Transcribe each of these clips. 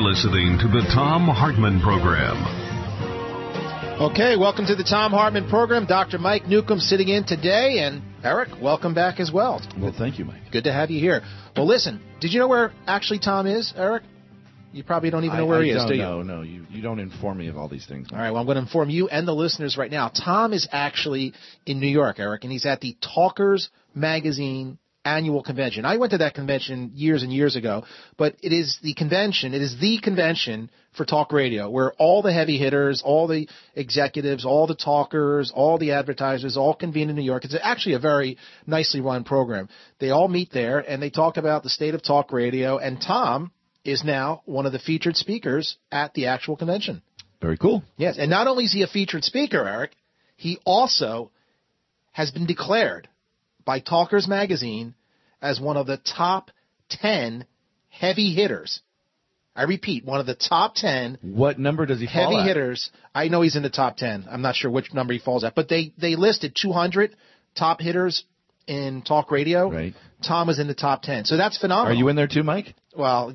listening to the Thom Hartmann Program. Okay, welcome to the Thom Hartmann Program. Dr. Mike Newcomb sitting in today, and Eric, welcome back as well. Well, thank you, Mike. Good to have you here. Well, listen, did you know where actually Tom is, Eric? You probably don't even know where he is, do you? No, you don't inform me of all these things. All right, well, I'm going to inform you and the listeners right now. Tom is actually in New York, Eric, and he's at the Talkers Magazine annual convention. I went to that convention years and years ago, but it is the convention for talk radio, where all the heavy hitters, all the executives, all the talkers, all the advertisers all convene in New York. It's actually a very nicely run program. They all meet there, and they talk about the state of talk radio, and Tom is now one of the featured speakers at the actual convention. Very cool. Yes, and not only is he a featured speaker, Eric, he also has been declared by Talkers Magazine as one of the top 10 heavy hitters. I repeat, one of the top 10. What number does he fall heavy at? hitters. I know he's in the top 10. I'm not sure which number he falls at, but they listed 200 top hitters in talk radio. Right. Tom is in the top 10. So that's phenomenal. Are you in there too, Mike? Well,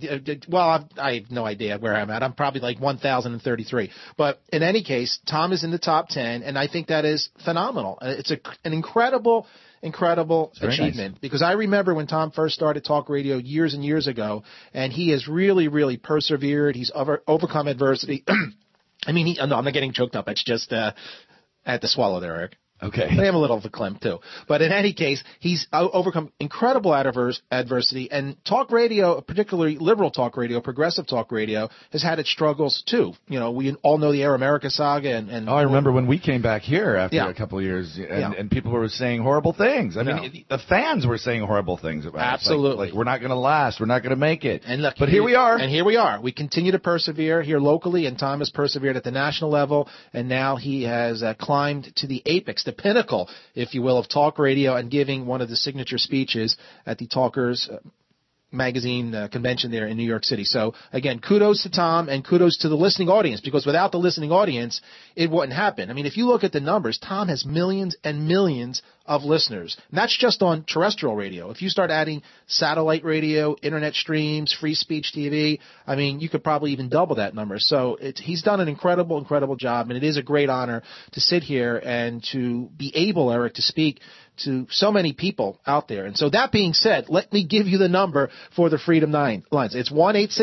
I have no idea where I'm at. I'm probably like 1,033. But in any case, Tom is in the top 10, and I think that is phenomenal. It's an incredible achievement. Nice. Because I remember when Tom first started talk radio years and years ago, and he has really, really persevered. He's overcome adversity. I mean, I'm not getting choked up. It's just I had to swallow there, Eric. Okay. I am a little of a climb, too. But in any case, he's overcome incredible adversity. And talk radio, particularly liberal talk radio, progressive talk radio, has had its struggles, too. You know, we all know the Air America saga. And I remember when we came back here after a couple of years, and people were saying horrible things. I mean, the fans were saying horrible things about us. Absolutely. Like, we're not going to last. We're not going to make it. And look, but here we are. And here we are. We continue to persevere here locally, and Tom has persevered at the national level, and now he has climbed to the apex, the pinnacle, if you will, of talk radio, and giving one of the signature speeches at the Talkers Magazine convention there in New York City. So, again, kudos to Tom and kudos to the listening audience, because without the listening audience, it wouldn't happen. I mean, if you look at the numbers, Tom has millions and millions of listeners. And that's just on terrestrial radio. If you start adding satellite radio, internet streams, free speech TV, I mean, you could probably even double that number. So he's done an incredible job, and it is a great honor to sit here and to be able, Eric, to speak to so many people out there. And so that being said, let me give you the number for the Freedom 9 lines. It's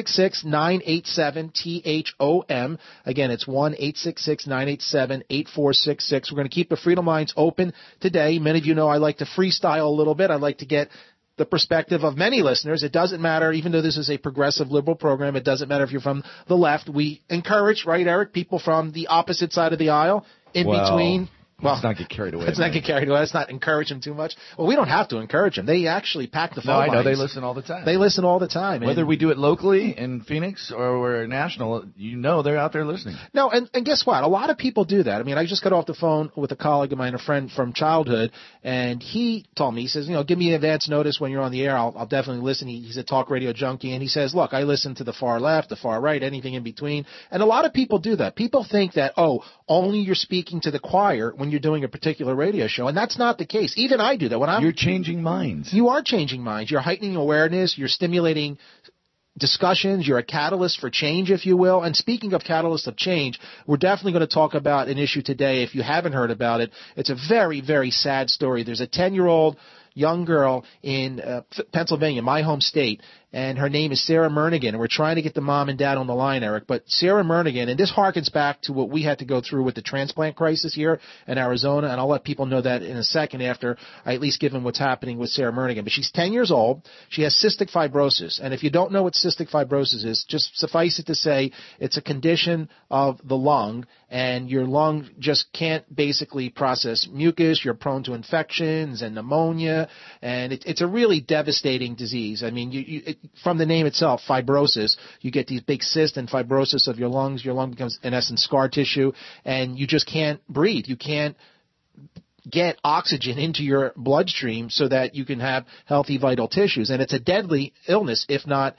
1-866-987-THOM. Again, it's 1-866-987-8466. We're going to keep the Freedom lines open today. Many of you know I like to freestyle a little bit. I like to get the perspective of many listeners. It doesn't matter, even though this is a progressive liberal program, it doesn't matter if you're from the left. We encourage, right, Eric, people from the opposite side of the aisle, between. Well, let's not get carried away. Let's not get carried away. Let's not encourage them too much. Well, we don't have to encourage them. They actually pack the phone lines. I know. They listen all the time. They listen all the time. Whether we do it locally in Phoenix or we're national, you know they're out there listening. No, and guess what? A lot of people do that. I mean, I just got off the phone with a colleague of mine, a friend from childhood, and he told me, he says, give me advance notice when you're on the air. I'll definitely listen. He's a talk radio junkie, and he says, look, I listen to the far left, the far right, anything in between. And a lot of people do that. People think that, only you're speaking to the choir when you're doing a particular radio show, and that's not the case. Even I do that. You're changing minds. You are changing minds. You're heightening awareness. You're stimulating discussions. You're a catalyst for change, if you will. And speaking of catalyst of change, we're definitely going to talk about an issue today. If you haven't heard about it, it's a very, very sad story. There's a 10-year-old young girl in Pennsylvania, my home state, and her name is Sarah Murnigan, and we're trying to get the mom and dad on the line, Eric. But Sarah Murnigan, and this harkens back to what we had to go through with the transplant crisis here in Arizona, and I'll let people know that in a second after I at least give them what's happening with Sarah Murnigan. But she's 10 years old. She has cystic fibrosis, and if you don't know what cystic fibrosis is, just suffice it to say it's a condition of the lung, and your lung just can't basically process mucus. You're prone to infections and pneumonia, and it's a really devastating disease. I mean, from the name itself, fibrosis, you get these big cysts and fibrosis of your lungs. Your lung becomes, in essence, scar tissue, and you just can't breathe. You can't get oxygen into your bloodstream so that you can have healthy, vital tissues. And it's a deadly illness, if not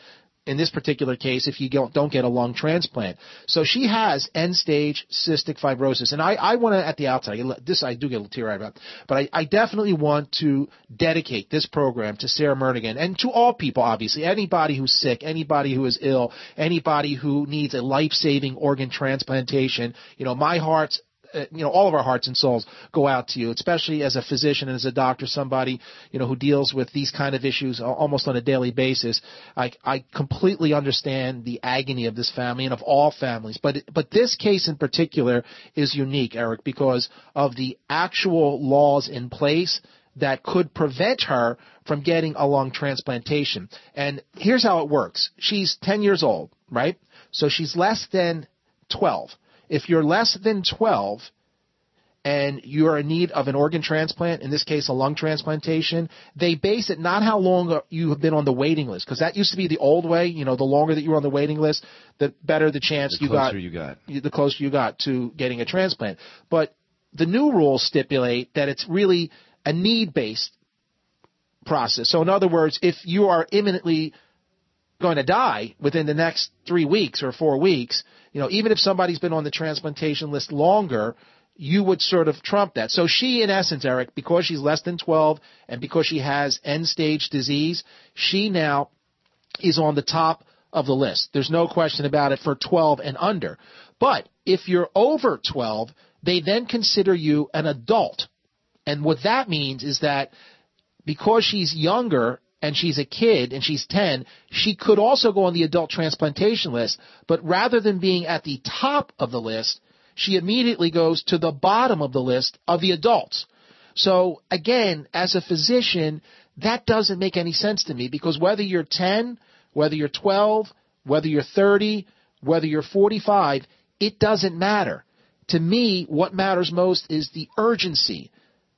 in this particular case if you don't get a lung transplant. So she has end-stage cystic fibrosis. And I want to, at the outset, this I do get a little teary-eyed about, but I definitely want to dedicate this program to Sarah Murnigan and to all people, obviously, anybody who's sick, anybody who is ill, anybody who needs a life-saving organ transplantation. My heart's all of our hearts and souls go out to you, especially as a physician and as a doctor, somebody, who deals with these kind of issues almost on a daily basis. I completely understand the agony of this family and of all families. But this case in particular is unique, Eric, because of the actual laws in place that could prevent her from getting a lung transplantation. And here's how it works. She's 10 years old, right? So she's less than 12. If you're less than 12 and you're in need of an organ transplant, in this case a lung transplantation, they base it not how long you have been on the waiting list, because that used to be the old way. The longer that you were on the waiting list, the better the chance the closer you got to getting a transplant. But the new rules stipulate that it's really a need-based process. So in other words, if you are imminently going to die within the next 3 weeks or 4 weeks, even if somebody's been on the transplantation list longer, you would sort of trump that. So she, in essence, Eric, because she's less than 12 and because she has end-stage disease, she now is on the top of the list. There's no question about it for 12 and under. But if you're over 12, they then consider you an adult. And what that means is that because she's younger and she's a kid and she's 10, she could also go on the adult transplantation list, but rather than being at the top of the list, she immediately goes to the bottom of the list of the adults. So again, as a physician, that doesn't make any sense to me, because whether you're 10, whether you're 12, whether you're 30, whether you're 45, it doesn't matter. To me, what matters most is the urgency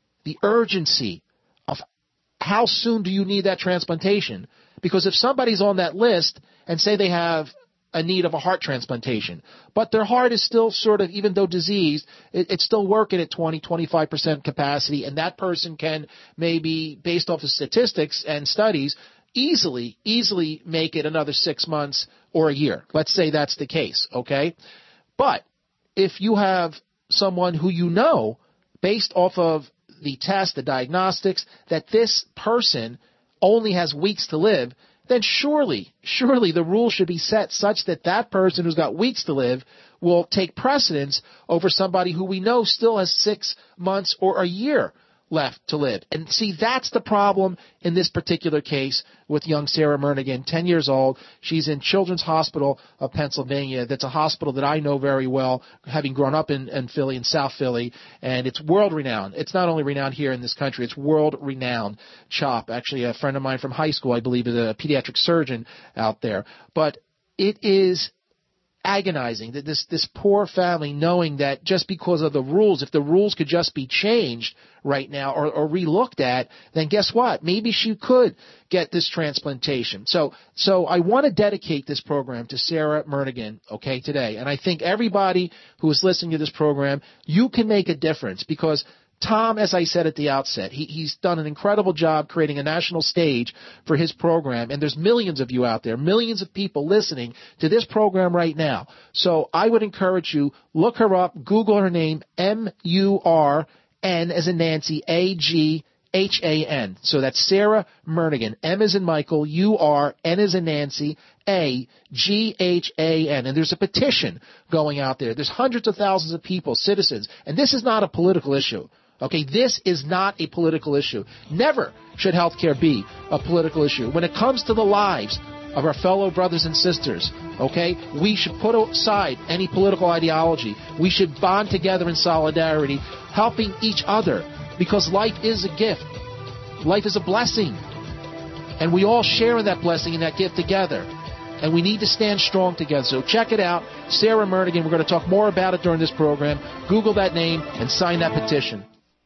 of how soon do you need that transplantation? Because if somebody's on that list and say they have a need of a heart transplantation, but their heart is still sort of, even though diseased, it's still working at 20-25% capacity, and that person can maybe, based off of statistics and studies, easily make it another 6 months or a year. Let's say that's the case, okay? But if you have someone who based off of the test, the diagnostics, that this person only has weeks to live, then surely the rule should be set such that that person who's got weeks to live will take precedence over somebody who we know still has 6 months or a year left to live. And see, that's the problem in this particular case with young Sarah Murnigan, 10 years old. She's in Children's Hospital of Pennsylvania. That's a hospital that I know very well, having grown up in Philly, in South Philly, and it's world-renowned. It's not only renowned here in this country, it's world-renowned. CHOP, actually a friend of mine from high school, I believe, is a pediatric surgeon out there. But it is agonizing that this poor family, knowing that just because of the rules, if the rules could just be changed right now or relooked at, then guess what? Maybe she could get this transplantation. So I want to dedicate this program to Sarah Murnigan, okay, today. And I think everybody who is listening to this program, you can make a difference, because Tom, as I said at the outset, he's done an incredible job creating a national stage for his program, and there's millions of you out there, millions of people listening to this program right now. So I would encourage you, look her up, Google her name, M-U-R-N as in Nancy, A-G-H-A-N. So that's Sarah Murnigan, M as in Michael, U-R, N as in Nancy, A-G-H-A-N. And there's a petition going out there. There's hundreds of thousands of people, citizens, and this is not a political issue. Okay, this is not a political issue. Never should healthcare be a political issue. When it comes to the lives of our fellow brothers and sisters, okay, we should put aside any political ideology. We should bond together in solidarity, helping each other, because life is a gift. Life is a blessing. And we all share in that blessing and that gift together. And we need to stand strong together. So check it out, Sarah Murnigan. We're going to talk more about it during this program. Google that name and sign that petition.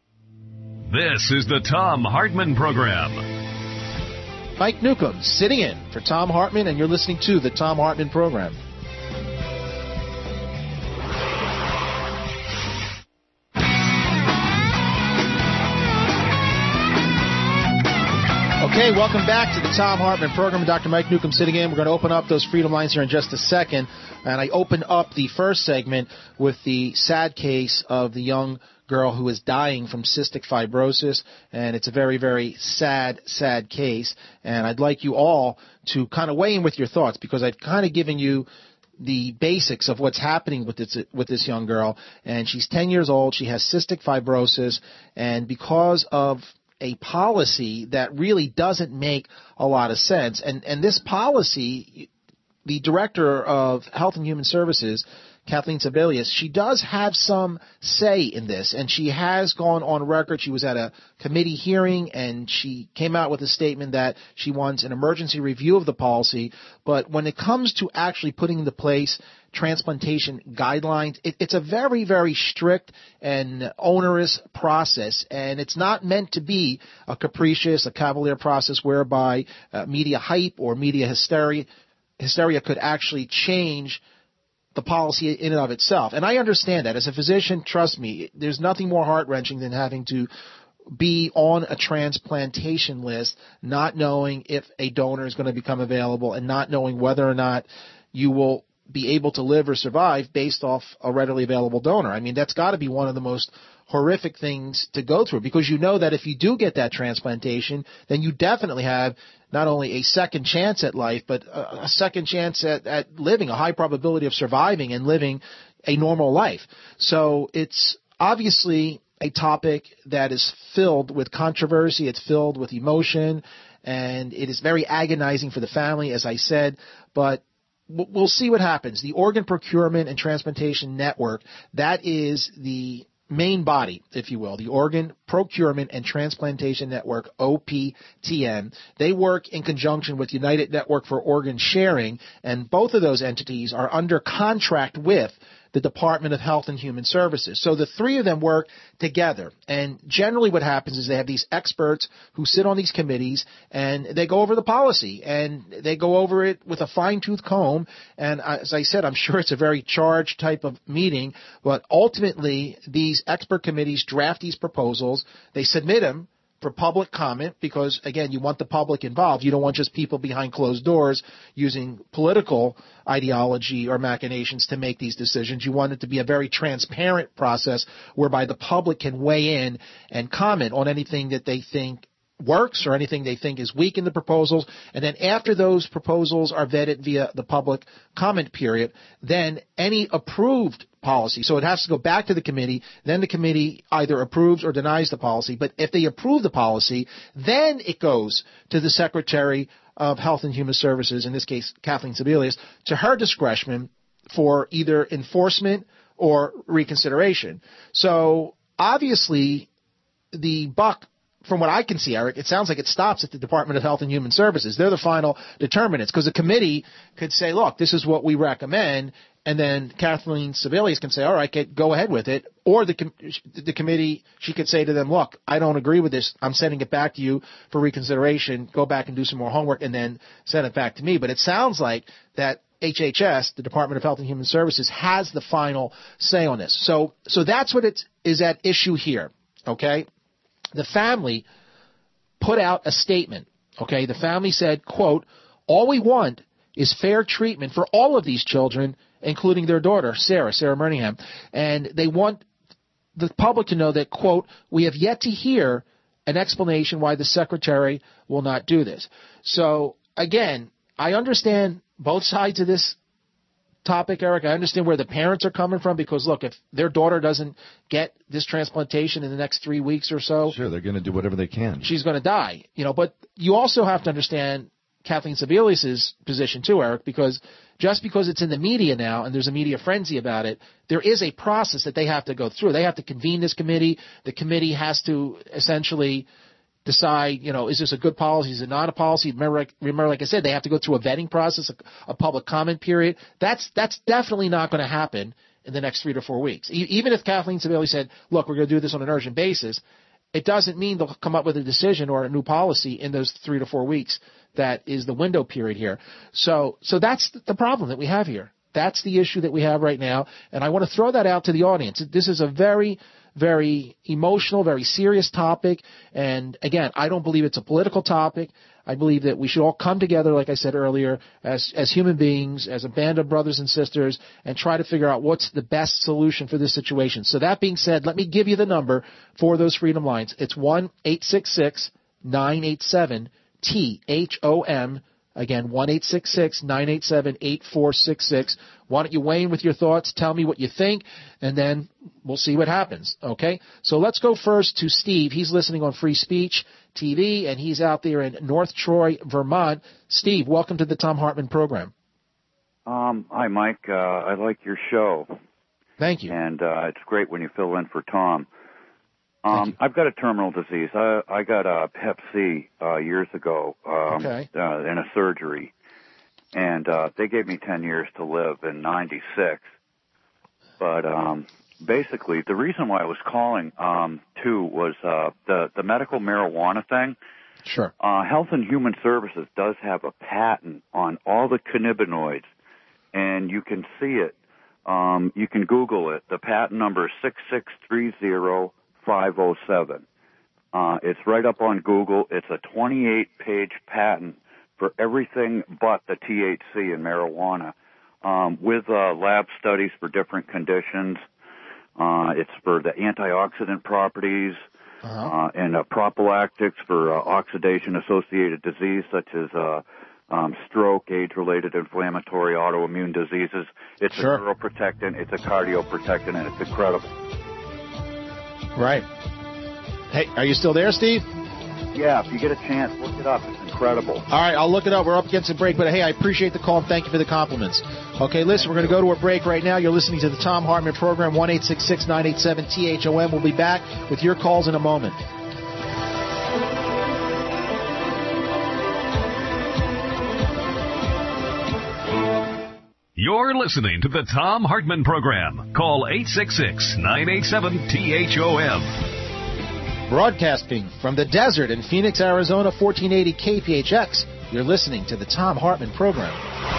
This is the Thom Hartmann Program. Mike Newcomb sitting in for Thom Hartmann, and you're listening to the Thom Hartmann Program. Okay, welcome back to the Thom Hartmann program. Dr. Mike Newcomb sitting in. We're going to open up those freedom lines here in just a second. And I opened up the first segment with the sad case of the young girl who is dying from cystic fibrosis. And it's a very, very sad, sad case. And I'd like you all to kind of weigh in with your thoughts, because I've kind of given you the basics of what's happening with this young girl. And she's 10 years old. She has cystic fibrosis. And because of a policy that really doesn't make a lot of sense. And this policy, the Director of Health and Human Services, Kathleen Sebelius, she does have some say in this, and she has gone on record. She was at a committee hearing, and she came out with a statement that she wants an emergency review of the policy. But when it comes to actually putting into place transplantation guidelines, it's a very, very strict and onerous process, and it's not meant to be a capricious, a cavalier process whereby media hype or media hysteria could actually change the policy in and of itself. And I understand that. As a physician, trust me, there's nothing more heart-wrenching than having to be on a transplantation list, not knowing if a donor is going to become available and not knowing whether or not you will be able to live or survive based off a readily available donor. I mean, that's got to be one of the most horrific things to go through, because you know that if you do get that transplantation, then you definitely have not only a second chance at life, but a second chance at living, a high probability of surviving and living a normal life. So it's obviously a topic that is filled with controversy. It's filled with emotion, and it is very agonizing for the family, as I said, but we'll see what happens. The Organ Procurement and Transplantation Network, that is the main body, if you will, the Organ Procurement and Transplantation Network, OPTN. They work in conjunction with United Network for Organ Sharing, and both of those entities are under contract with the Department of Health and Human Services. So the three of them work together. And generally what happens is they have these experts who sit on these committees, and they go over the policy, and they go over it with a fine-tooth comb. And as I said, I'm sure it's a very charged type of meeting, but ultimately these expert committees draft these proposals. They submit them for public comment, because, again, you want the public involved. You don't want just people behind closed doors using political ideology or machinations to make these decisions. You want it to be a very transparent process whereby the public can weigh in and comment on anything that they think works or anything they think is weak in the proposals. And then after those proposals are vetted via the public comment period, then any approved policy, so it has to go back to the committee, then the committee either approves or denies the policy. But if they approve the policy, then it goes to the Secretary of Health and Human Services, in this case Kathleen Sebelius, to her discretion for either enforcement or reconsideration. So obviously the buck, from what I can see, Eric, it sounds like it stops at the Department of Health and Human Services. They're the final determinants, because the committee could say, look, this is what we recommend, and then Kathleen Sebelius can say, all right, go ahead with it. Or the committee, she could say to them, look, I don't agree with this. I'm sending it back to you for reconsideration. Go back and do some more homework and then send it back to me. But it sounds like that HHS, the Department of Health and Human Services, has the final say on this. So that's what is at issue here, okay? The family put out a statement, okay? The family said, quote, all we want is fair treatment for all of these children, including their daughter, Sarah Merningham. And they want the public to know that, quote, we have yet to hear an explanation why the secretary will not do this. So, again, I understand both sides of this topic, Eric. I understand where the parents are coming from, because, look, if their daughter doesn't get this transplantation in the next 3 weeks or so, sure, they're going to do whatever they can. She's going to die, But you also have to understand Kathleen Sebelius' position too, Eric, because just because it's in the media now and there's a media frenzy about it, there is a process that they have to go through. They have to convene this committee. The committee has to essentially decide, is this a good policy? Is it not a policy? Remember, like I said, they have to go through a vetting process, a public comment period. That's definitely not going to happen in the next 3 to 4 weeks. Even if Kathleen Sebelius said, look, we're going to do this on an urgent basis, it doesn't mean they'll come up with a decision or a new policy in those 3 to 4 weeks. That is the window period here. So that's the problem that we have here. That's the issue that we have right now. And I want to throw that out to the audience. This is a very, very emotional, very serious topic. And again, I don't believe it's a political topic. I believe that we should all come together, like I said earlier, as human beings, as a band of brothers and sisters, and try to figure out what's the best solution for this situation. So that being said, let me give you the number for those Freedom Lines. It's 1-866-987-THOM. Again, 1-866-987-8466. Why don't you weigh in with your thoughts? Tell me what you think, and then we'll see what happens, okay? So let's go first to Steve. He's listening on Free Speech TV, and he's out there in North Troy, Vermont. Steve, welcome to the Thom Hartmann program. Hi, Mike. I like your show. Thank you. And it's great when you fill in for Tom. I've got a terminal disease. I got a Hep C years ago in a surgery, and they gave me 10 years to live in 96. But basically, the reason why I was calling too was the medical marijuana thing. Sure. Health and Human Services does have a patent on all the cannabinoids, and you can see it. You can Google it. The patent number is 6630507. It's right up on Google. It's a 28-page patent for everything but the THC in marijuana, with lab studies for different conditions. It's for the antioxidant properties and prophylactics for oxidation-associated disease such as stroke, age-related inflammatory autoimmune diseases. It's a neuroprotectant, it's a cardioprotectant, and it's incredible. Right. Hey, are you still there, Steve? Yeah, if you get a chance, look it up. It's incredible. All right, I'll look it up. We're up against a break, but hey, I appreciate the call and thank you for the compliments. Okay, listen, we're going to go to a break right now. You're listening to the Thom Hartmann program, 1-866-987-THOM. We'll be back with your calls in a moment. You're listening to the Thom Hartmann program. Call 866-987-THOM. Broadcasting from the desert in Phoenix, Arizona, 1480 KPHX. You're listening to the Thom Hartmann program.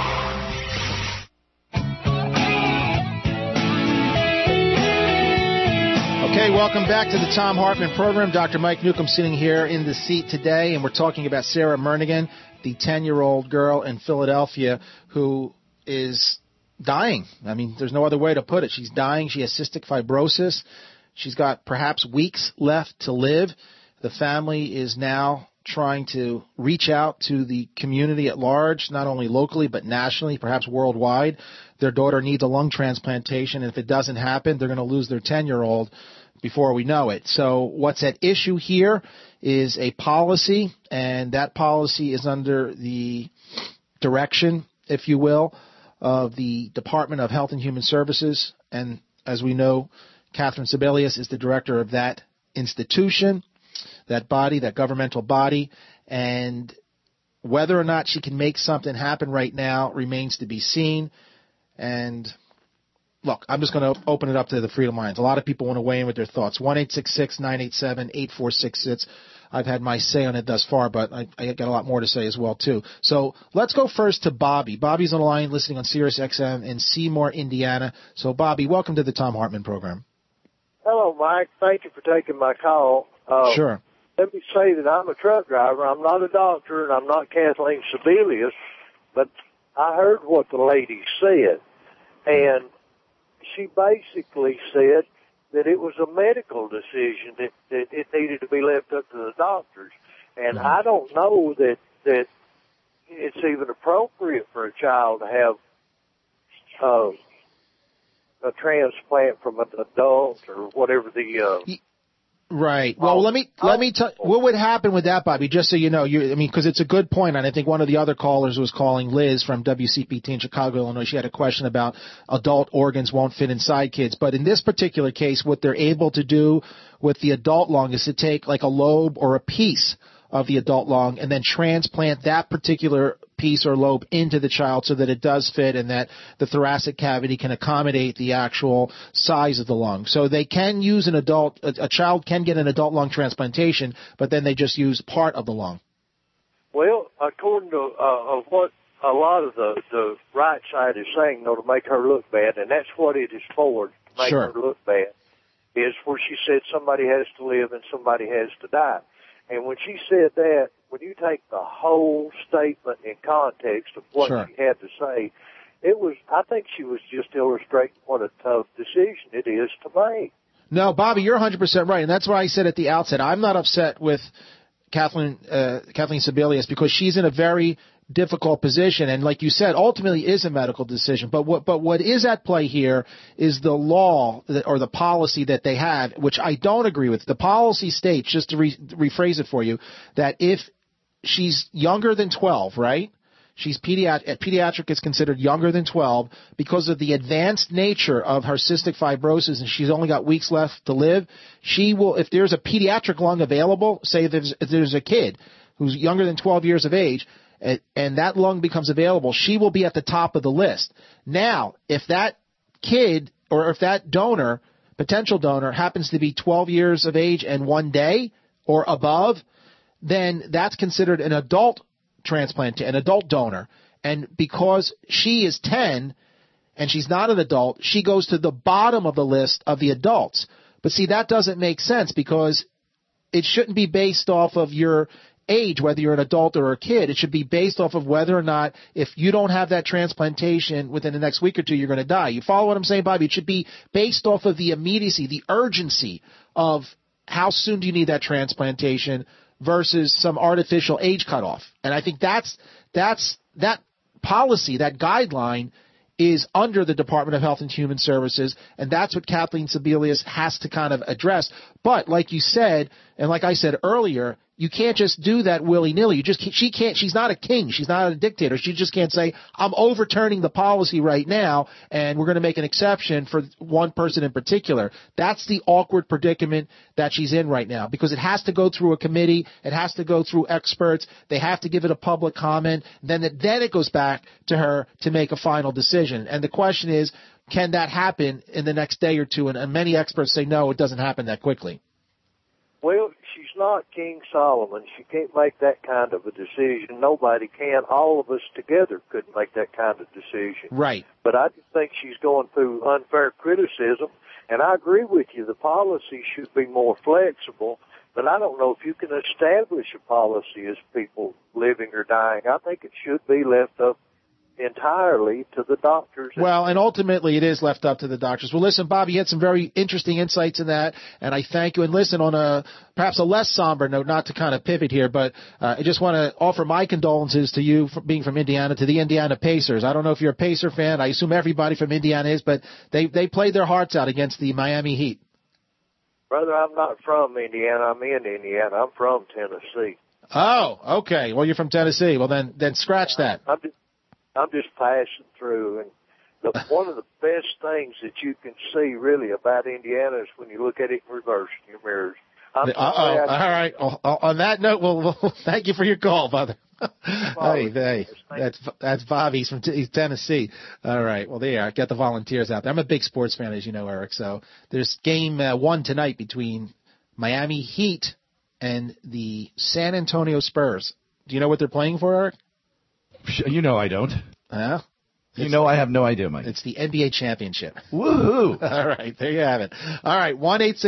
Okay, welcome back to the Thom Hartmann program. Dr. Mike Newcomb sitting here in the seat today, and we're talking about Sarah Murnigan, the 10-year-old girl in Philadelphia who is dying. I mean, there's no other way to put it. She's dying. She has cystic fibrosis. She's got perhaps weeks left to live. The family is now trying to reach out to the community at large, not only locally but nationally, perhaps worldwide. Their daughter needs a lung transplantation, and if it doesn't happen, they're going to lose their 10-year-old before we know it. So what's at issue here is a policy, and that policy is under the direction, if you will, of the Department of Health and Human Services. And as we know, Catherine Sebelius is the director of that institution, that body, that governmental body, and whether or not she can make something happen right now remains to be seen. And look, I'm just going to open it up to the Freedom Lines. A lot of people want to weigh in with their thoughts. 1-866-987-8466. I've had my say on it thus far, but I got a lot more to say as well, too. So let's go first to Bobby. Bobby's on the line listening on Sirius XM in Seymour, Indiana. So, Bobby, welcome to the Thom Hartmann program. Hello, Mike. Thank you for taking my call. Sure. Let me say that I'm a truck driver. I'm not a doctor, and I'm not Kathleen Sebelius, but I heard what the lady said, and she basically said that it was a medical decision, that it needed to be left up to the doctors. And I don't know that it's even appropriate for a child to have a transplant from an adult or whatever the Right. Well, let me tell what would happen with that, Bobby, just so you know. Because it's a good point, and I think one of the other callers was calling, Liz from WCPT in Chicago, Illinois. She had a question about adult organs won't fit inside kids. But in this particular case, what they're able to do with the adult lung is to take like a lobe or a piece of the adult lung and then transplant that particular piece or lobe into the child so that it does fit and that the thoracic cavity can accommodate the actual size of the lung. So they can use a child can get an adult lung transplantation, but then they just use part of the lung. Well, according to what a lot of the right side is saying, to make her look bad, and that's what it is for, to make her look bad, is where she said somebody has to live and somebody has to die. And when she said that, when you take the whole statement in context of what she had to say, I think she was just illustrating what a tough decision it is to make. No, Bobby, you're 100% right. And that's why I said at the outset, I'm not upset with Kathleen Sebelius because she's in a very difficult position. And like you said, ultimately is a medical decision. But what is at play here is the law or the policy that they have, which I don't agree with. The policy states, just to rephrase it for you, that if she's younger than 12, right? She's pediatric is considered younger than 12 because of the advanced nature of her cystic fibrosis, and she's only got weeks left to live. She will, if there's a pediatric lung available, say if there's a kid who's younger than 12 years of age, and that lung becomes available, she will be at the top of the list. Now, if that kid or if that donor, potential donor, happens to be 12 years of age and 1 day or above, then that's considered an adult transplant, an adult donor. And because she is 10 and she's not an adult, she goes to the bottom of the list of the adults. But see, that doesn't make sense because it shouldn't be based off of your age, whether you're an adult or a kid. It should be based off of whether or not, if you don't have that transplantation within the next week or two, you're going to die. You follow what I'm saying, Bobby? It should be based off of the immediacy, the urgency of how soon do you need that transplantation versus some artificial age cutoff. And I think that policy, that guideline, is under the Department of Health and Human Services, and that's what Kathleen Sebelius has to kind of address. But like you said, and like I said earlier, you can't just do that willy-nilly. She's not a king. She's not a dictator. She just can't say, I'm overturning the policy right now, and we're going to make an exception for one person in particular. That's the awkward predicament that she's in right now, because it has to go through a committee. It has to go through experts. They have to give it a public comment. Then it goes back to her to make a final decision. And the question is, can that happen in the next day or two? And many experts say, no, it doesn't happen that quickly. Well, she's not King Solomon. She can't make that kind of a decision. Nobody can. All of us together couldn't make that kind of decision. Right. But I just think she's going through unfair criticism, and I agree with you. The policy should be more flexible, but I don't know if you can establish a policy as people living or dying. I think it should be left up entirely to the doctors. Well, and ultimately it is left up to the doctors. Well, listen, Bob, you had some very interesting insights in that, and I thank you. And listen, on perhaps a less somber note, not to kind of pivot here, but I just want to offer my condolences to you for being from Indiana, to the Indiana Pacers. I don't know if you're a Pacer fan. I assume everybody from Indiana is, but they played their hearts out against the Miami Heat. Brother, I'm not from Indiana. I'm in Indiana. I'm from Tennessee. Oh, okay. Well, you're from Tennessee. Well, then scratch that. I'm just passing through, and one of the best things that you can see really about Indiana is when you look at it in reverse in your mirrors. All right. On that note, well, thank you for your call, brother. Hey, that's Bobby. He's Tennessee. All right. Well, there you are. Get the volunteers out there. I'm a big sports fan, as you know, Eric. So there's game 1 tonight between Miami Heat and the San Antonio Spurs. Do you know what they're playing for, Eric? You know I don't. Huh? I have no idea, Mike. It's the NBA championship. Woohoo! All right, there you have it. All right,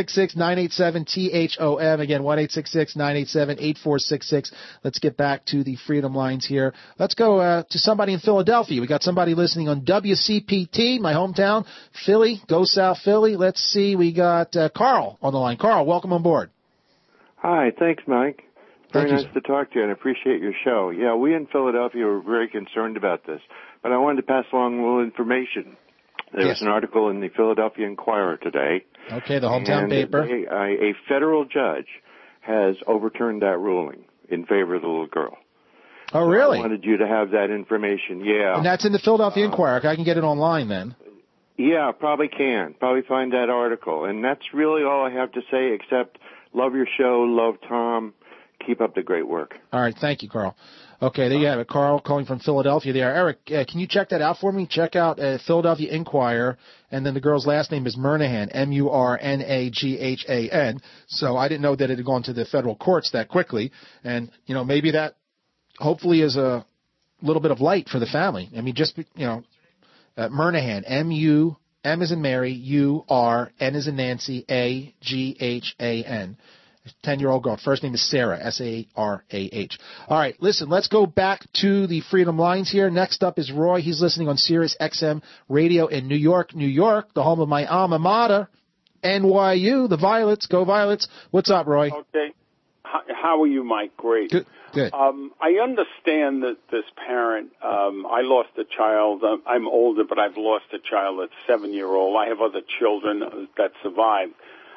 1-866-987-THOM. Again, 1-866-987-8466. Let's get back to the Freedom Lines here. Let's go to somebody in Philadelphia. We got somebody listening on WCPT, my hometown, Philly. Go South Philly. Let's see. We got Carl on the line. Carl, welcome on board. Hi, thanks, Mike. Very nice to talk to you, and I appreciate your show. Yeah, we in Philadelphia were very concerned about this, but I wanted to pass along a little information. There was an article in the Philadelphia Inquirer today. Okay, the hometown paper. A federal judge has overturned that ruling in favor of the little girl. Oh, really? I wanted you to have that information, yeah. And that's in the Philadelphia Inquirer. I can get it online then. Yeah, probably can. Probably find that article. And that's really all I have to say, except love your show, love Tom. Keep up the great work. All right. Thank you, Carl. Okay, there you have it. Carl calling from Philadelphia there. Eric, can you check that out for me? Check out Philadelphia Inquirer, and then the girl's last name is Murnaghan, Murnaghan. So I didn't know that it had gone to the federal courts that quickly. And, maybe that hopefully is a little bit of light for the family. I mean, Murnaghan, M as in Mary, U-R, N as in Nancy, A-G-H-A-N. 10-year-old girl. First name is Sarah, S-A-R-A-H. All right, listen, let's go back to the Freedom Lines here. Next up is Roy. He's listening on Sirius XM Radio in New York, New York, the home of my alma mater, NYU, the Violets. Go Violets. What's up, Roy? Okay. How are you, Mike? Great. Good. I understand that this parent, I lost a child. I'm older, but I've lost a child that's 7-year-old. I have other children that survived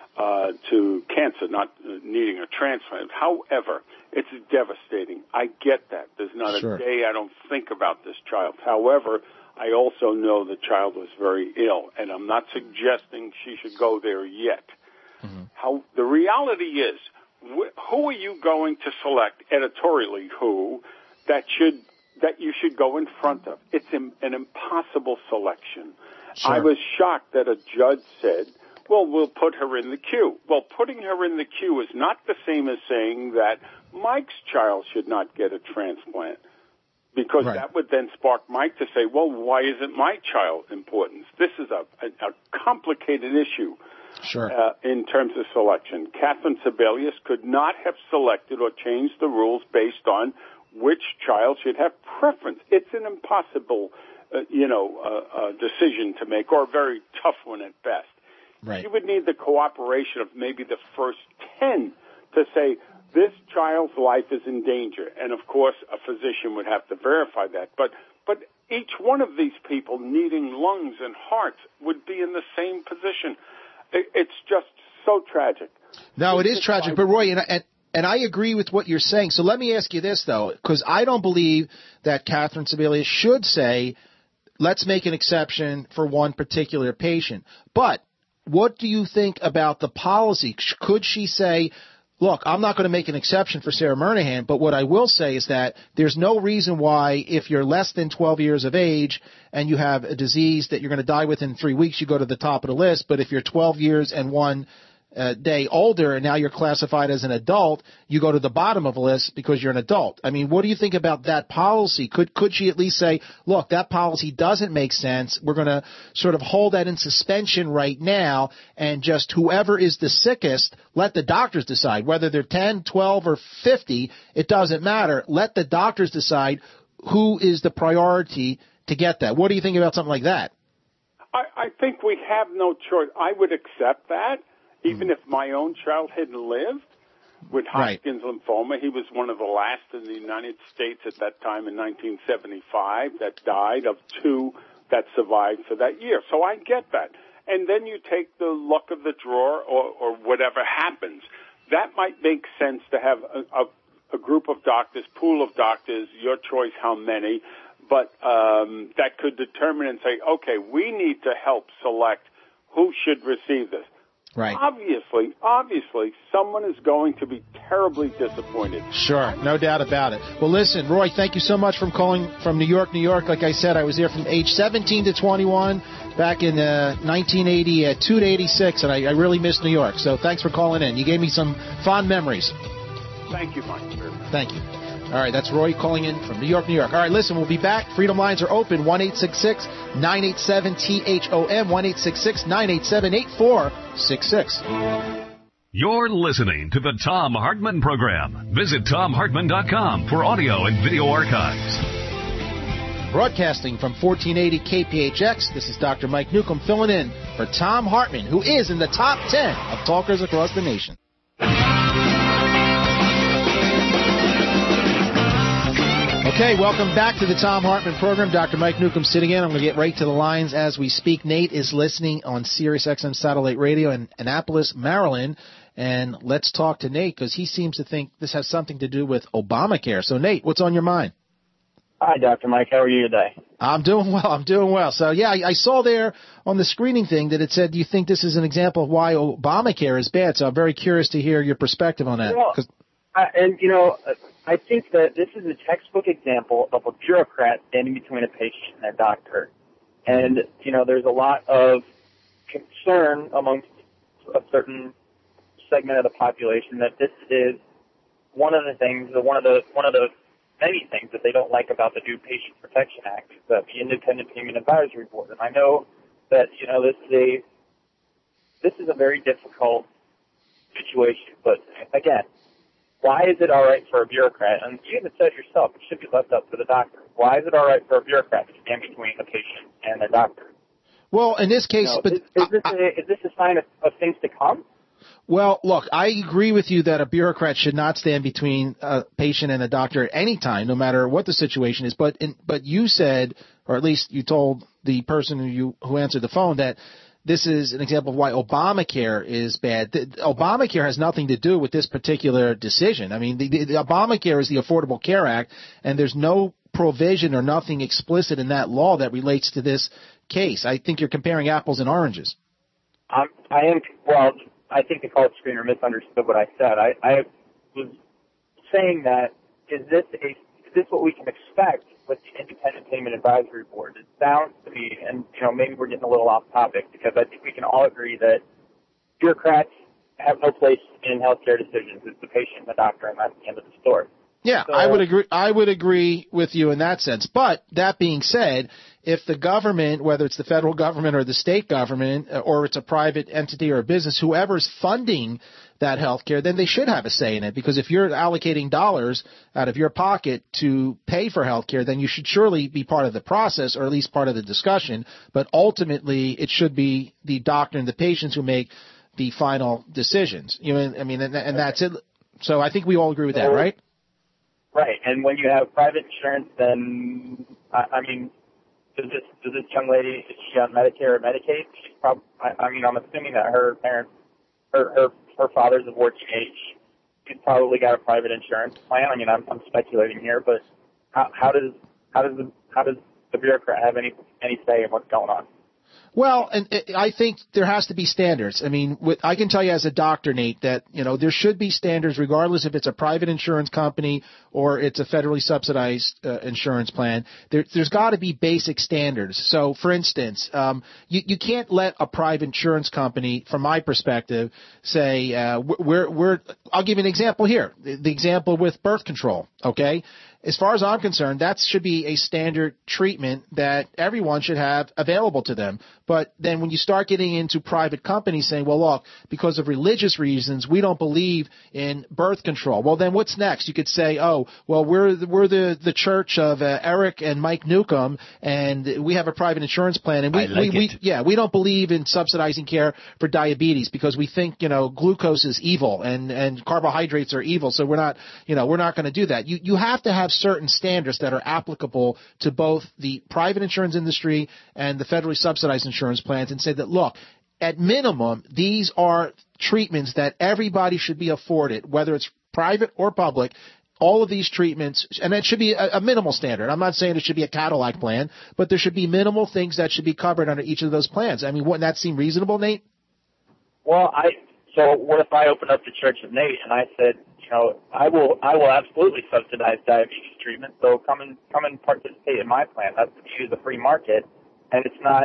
to cancer, not needing a transplant. However, it's devastating. I get that. There's not a day I don't think about this child. However, I also know the child was very ill, and I'm not suggesting she should go there yet. Mm-hmm. The reality is, who are you going to select editorially? That you should go in front of? It's an impossible selection. Sure. I was shocked that a judge said, well, we'll put her in the queue. Well, putting her in the queue is not the same as saying that Mike's child should not get a transplant, because that would then spark Mike to say, well, why isn't my child important? This is a complicated issue. Sure. In terms of selection. Catherine Sebelius could not have selected or changed the rules based on which child should have preference. It's an impossible, decision to make, or a very tough one at best. Right. You would need the cooperation of maybe the first 10 to say, this child's life is in danger. And, of course, a physician would have to verify that. But each one of these people needing lungs and hearts would be in the same position. It's just so tragic. No, it is tragic. But, Roy, and I agree with what you're saying. So let me ask you this, though, because I don't believe that Catherine Sebelius should say, let's make an exception for one particular patient. But what do you think about the policy? Could she say, look, I'm not going to make an exception for Sarah Murnahan, but what I will say is that there's no reason why, if you're less than 12 years of age and you have a disease that you're going to die within 3 weeks, you go to the top of the list. But if you're 12 years and 1 day older and now you're classified as an adult, you go to the bottom of the list because you're an adult. I mean, what do you think about that policy? Could she at least say, look, that policy doesn't make sense. We're going to sort of hold that in suspension right now, and just whoever is the sickest, let the doctors decide. Whether they're 10, 12, or 50, it doesn't matter. Let the doctors decide who is the priority to get that. What do you think about something like that? I think we have no choice. I would accept that. Even if my own child had lived with Hodgkin's lymphoma, he was one of the last in the United States at that time in 1975 that died, of 2 that survived for that year. So I get that. And then you take the luck of the draw or whatever happens. That might make sense to have a group of doctors, pool of doctors, your choice how many, but that could determine and say, okay, we need to help select who should receive this. Right. Obviously, someone is going to be terribly disappointed. Sure, no doubt about it. Well, listen, Roy, thank you so much for calling from New York, New York. Like I said, I was there from age 17 to 21 back in 1982 to 86, and I really miss New York. So thanks for calling in. You gave me some fond memories. Thank you, Mike. Thank you. All right, that's Roy calling in from New York, New York. All right, listen, we'll be back. Freedom lines are open, 1-866-987-THOM, 1-866-987-8466. You're listening to the Thom Hartmann Program. Visit ThomHartmann.com for audio and video archives. Broadcasting from 1480 KPHX, this is Dr. Mike Newcomb filling in for Thom Hartmann, who is in the top 10 of talkers across the nation. Okay, welcome back to the Thom Hartmann Program. Dr. Mike Newcomb sitting in. I'm going to get right to the lines as we speak. Nate is listening on Sirius XM Satellite Radio in Annapolis, Maryland. And let's talk to Nate because he seems to think this has something to do with Obamacare. So, Nate, what's on your mind? Hi, Dr. Mike. How are you today? I'm doing well. So, yeah, I saw there on the screening thing that it said you think this is an example of why Obamacare is bad. So I'm very curious to hear your perspective on that. Well, I think that this is a textbook example of a bureaucrat standing between a patient and a doctor. And, there's a lot of concern amongst a certain segment of the population that this is one of the many things that they don't like about the new Patient Protection Act, the Independent Payment Advisory Board. And I know that, this is a very difficult situation. But again, why is it all right for a bureaucrat? And you even said yourself, it should be left up to the doctor. Why is it all right for a bureaucrat to stand between a patient and a doctor? Well, in this case, but is this a sign of things to come? Well, look, I agree with you that a bureaucrat should not stand between a patient and a doctor at any time, no matter what the situation is. But you said, or at least you told the person who answered the phone, that this is an example of why Obamacare is bad. Obamacare has nothing to do with this particular decision. I mean, the Obamacare is the Affordable Care Act, and there's no provision or nothing explicit in that law that relates to this case. I think you're comparing apples and oranges. I think the call screener misunderstood what I said. I was saying that is this what we can expect with the Independent Payment Advisory Board? It sounds to me, and maybe we're getting a little off topic, because I think we can all agree that bureaucrats have no place in healthcare decisions. It's the patient and the doctor, and that's the end of the story. Yeah, so, I would agree with you in that sense. But that being said, if the government, whether it's the federal government or the state government, or it's a private entity or a business, whoever's funding that health care, then they should have a say in it. Because if you're allocating dollars out of your pocket to pay for health care, then you should surely be part of the process, or at least part of the discussion. But ultimately, it should be the doctor and the patients who make the final decisions. And that's it. So I think we all agree with that, right? Right. And when you have private insurance, then does this young lady, is she on Medicare or Medicaid? She's I'm assuming that her parents, her father's of working age. She's probably got a private insurance plan. I'm speculating here, but how does the bureaucrat have any say in what's going on? Well, and I think there has to be standards. I can tell you as a doctor, Nate, that, there should be standards regardless if it's a private insurance company or it's a federally subsidized insurance plan. There's got to be basic standards. So, for instance, you can't let a private insurance company, from my perspective, say, I'll give you an example here. The example with birth control, okay? As far as I'm concerned, that should be a standard treatment that everyone should have available to them. But then when you start getting into private companies saying, well, look, because of religious reasons, we don't believe in birth control. Well, then what's next? You could say, oh, well, we're the church of Eric and Mike Newcomb, and we have a private insurance plan, and we don't believe in subsidizing care for diabetes because we think, glucose is evil and carbohydrates are evil. So we're not going to do that. You have to have certain standards that are applicable to both the private insurance industry and the federally subsidized insurance plans, and say that, look, at minimum, these are treatments that everybody should be afforded, whether it's private or public. All of these treatments, and it should be a minimal standard. I'm not saying it should be a Cadillac plan, but there should be minimal things that should be covered under each of those plans. Wouldn't that seem reasonable, Nate? Well, so what if I opened up the Church of Nate and I said, I will absolutely subsidize diabetes treatment. So come and participate in my plan. That's the beauty of the free market, and it's not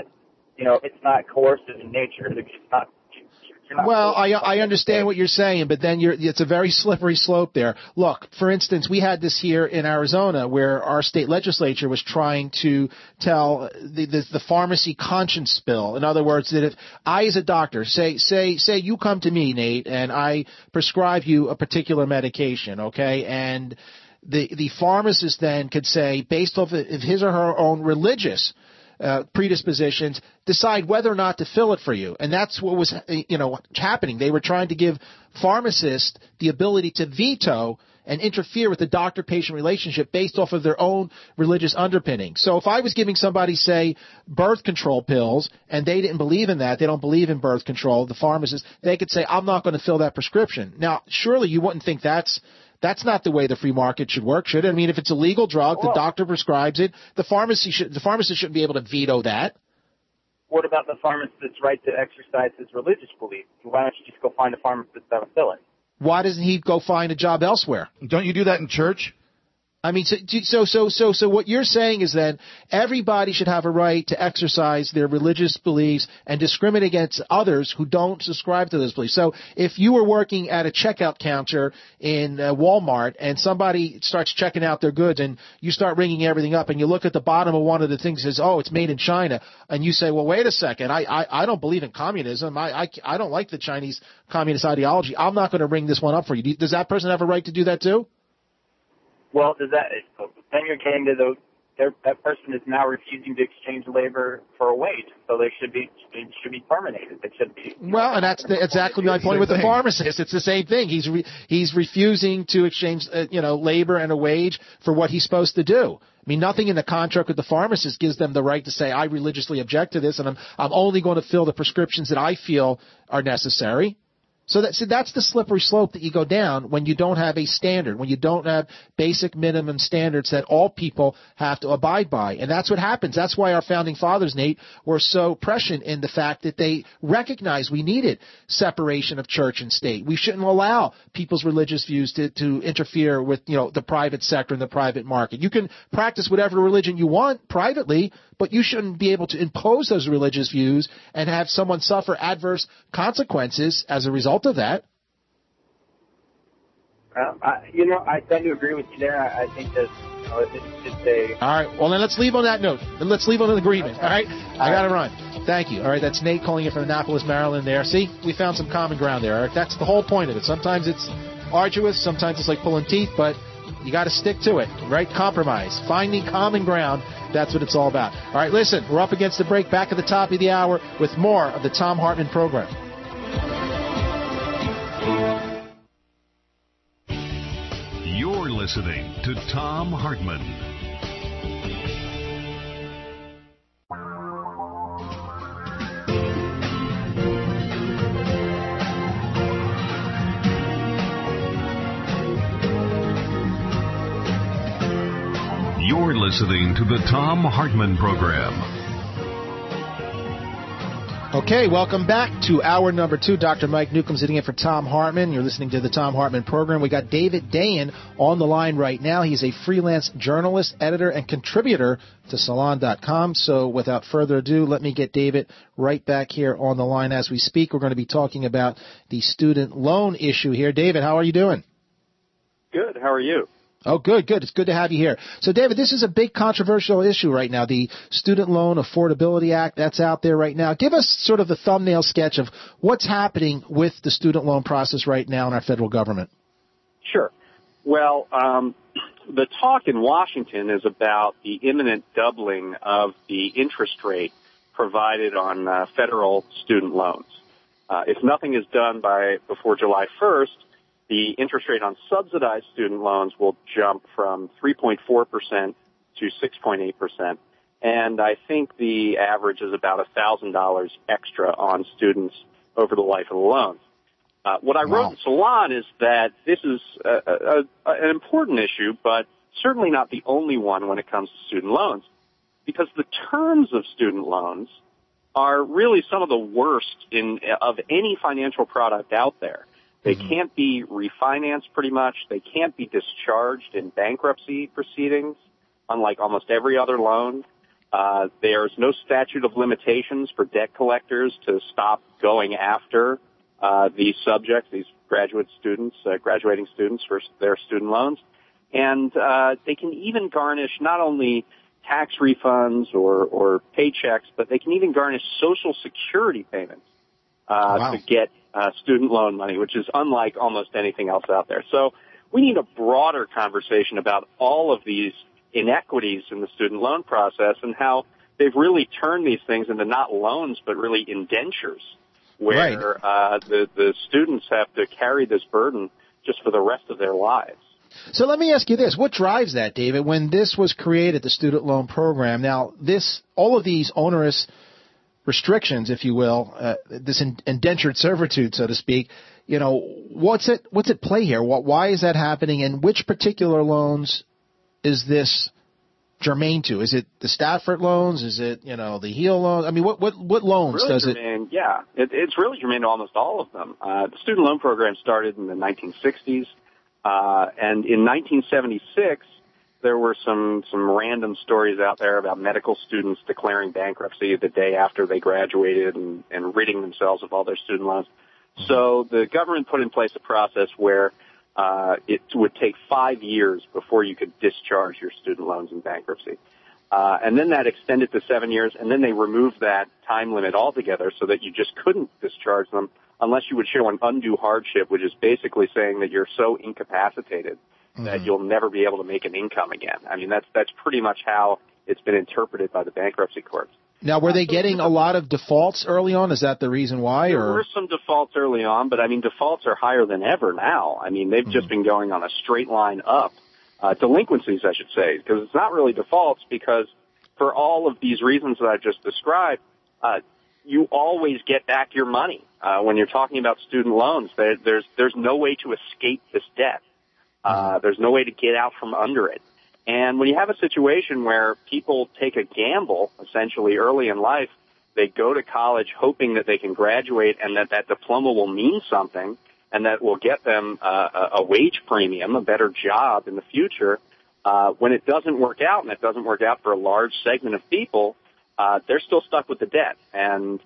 coercive in nature. It's not. Well, I understand what you're saying, but then it's a very slippery slope there. Look, for instance, we had this here in Arizona where our state legislature was trying to tell the pharmacy conscience bill. In other words, that if I as a doctor, say you come to me, Nate, and I prescribe you a particular medication, okay, and the pharmacist then could say, based off of his or her own religious predispositions, decide whether or not to fill it for you. And that's what was, happening. They were trying to give pharmacists the ability to veto and interfere with the doctor-patient relationship based off of their own religious underpinning. So if I was giving somebody, say, birth control pills, and they didn't believe in that, they don't believe in birth control, the pharmacist, they could say, I'm not going to fill that prescription. Now, surely you wouldn't think that's not the way the free market should work, should it? If it's a legal drug, the doctor prescribes it, the pharmacist shouldn't be able to veto that. What about the pharmacist's right to exercise his religious beliefs? Why don't you just go find a pharmacist that will fill it? Why doesn't he go find a job elsewhere? Don't you do that in church? I mean, so what you're saying is then everybody should have a right to exercise their religious beliefs and discriminate against others who don't subscribe to those beliefs. So if you were working at a checkout counter in Walmart and somebody starts checking out their goods and you start ringing everything up and you look at the bottom of one of the things that says, oh, it's made in China, and you say, well, wait a second, I don't believe in communism. I don't like the Chinese communist ideology. I'm not going to ring this one up for you. Does that person have a right to do that too? Well, then you're getting to that person is now refusing to exchange labor for a wage, so it should be terminated. It should be. Well, and that's exactly my point with the pharmacist. It's the same thing. He's refusing to exchange labor and a wage for what he's supposed to do. I mean, nothing in the contract with the pharmacist gives them the right to say, I religiously object to this, and I'm only going to fill the prescriptions that I feel are necessary. So that's the slippery slope that you go down when you don't have a standard, when you don't have basic minimum standards that all people have to abide by. And that's what happens. That's why our founding fathers, Nate, were so prescient in the fact that they recognized we needed separation of church and state. We shouldn't allow people's religious views to interfere with, the private sector and the private market. You can practice whatever religion you want privately, but you shouldn't be able to impose those religious views and have someone suffer adverse consequences as a result of that. I tend to agree with you there. I think that it's a... All right, well, then let's leave on that note. Let's leave on an agreement, all right? I got to run. Thank you. All right, that's Nate calling in from Annapolis, Maryland there. See, we found some common ground there, Eric. That's the whole point of it. Sometimes it's arduous, sometimes it's like pulling teeth, but you got to stick to it, right? Compromise. Finding common ground, that's what it's all about. All right, listen, we're up against the break, back at the top of the hour with more of the Thom Hartmann program. You're listening to Thom Hartmann. You're listening to the Thom Hartmann program. Okay, welcome back to hour number 2. Dr. Mike Newcomb sitting in for Thom Hartmann. You're listening to the Thom Hartmann program. We got David Dayen on the line right now. He's a freelance journalist, editor, and contributor to Salon.com. So without further ado, let me get David right back here on the line as we speak. We're going to be talking about the student loan issue here. David, how are you doing? Good. How are you? Oh, good. It's good to have you here. So, David, this is a big controversial issue right now, the Student Loan Affordability Act that's out there right now. Give us sort of the thumbnail sketch of what's happening with the student loan process right now in our federal government. Sure. Well, the talk in Washington is about the imminent doubling of the interest rate provided on federal student loans. If nothing is done before July 1st, the interest rate on subsidized student loans will jump from 3.4% to 6.8%. And I think the average is about $1,000 extra on students over the life of the loan. What I wrote in Salon is that this is an important issue, but certainly not the only one when it comes to student loans, because the terms of student loans are really some of the worst of any financial product out there. They can't be refinanced pretty much. They can't be discharged in bankruptcy proceedings, unlike almost every other loan. There's no statute of limitations for debt collectors to stop going after these subjects, these graduating students for their student loans. And they can even garnish not only tax refunds or paychecks, but they can even garnish Social Security payments to get student loan money, which is unlike almost anything else out there. So we need a broader conversation about all of these inequities in the student loan process and how they've really turned these things into not loans but really indentures, where the students have to carry this burden just for the rest of their lives. So let me ask you this. What drives that, David? When this was created, the student loan program, now all of these onerous restrictions, if you will, this indentured servitude, so to speak, what's at play here? Why is that happening, and which particular loans is this germane to? Is it the Stafford loans? Is it, the HEAL loans? I mean, what loans really does germane, it? Yeah, it's really germane to almost all of them. The student loan program started in the 1960s, and in 1976, there were some random stories out there about medical students declaring bankruptcy the day after they graduated and ridding themselves of all their student loans. So the government put in place a process where it would take 5 years before you could discharge your student loans in bankruptcy. And then that extended to 7 years, and then they removed that time limit altogether so that you just couldn't discharge them unless you would show an undue hardship, which is basically saying that you're so incapacitated that you'll never be able to make an income again. I mean, that's pretty much how it's been interpreted by the bankruptcy courts. Now, were they getting a lot of defaults early on? Is that the reason why? There were some defaults early on, but I mean, defaults are higher than ever now. I mean, they've just been going on a straight line up. Delinquencies, I should say, because it's not really defaults, because for all of these reasons that I just described, you always get back your money. When you're talking about student loans, there's no way to escape this debt. There's no way to get out from under it. And when you have a situation where people take a gamble, essentially early in life, they go to college hoping that they can graduate and that diploma will mean something and that will get them a wage premium, a better job in the future. When it doesn't work out, and it doesn't work out for a large segment of people, they're still stuck with the debt. And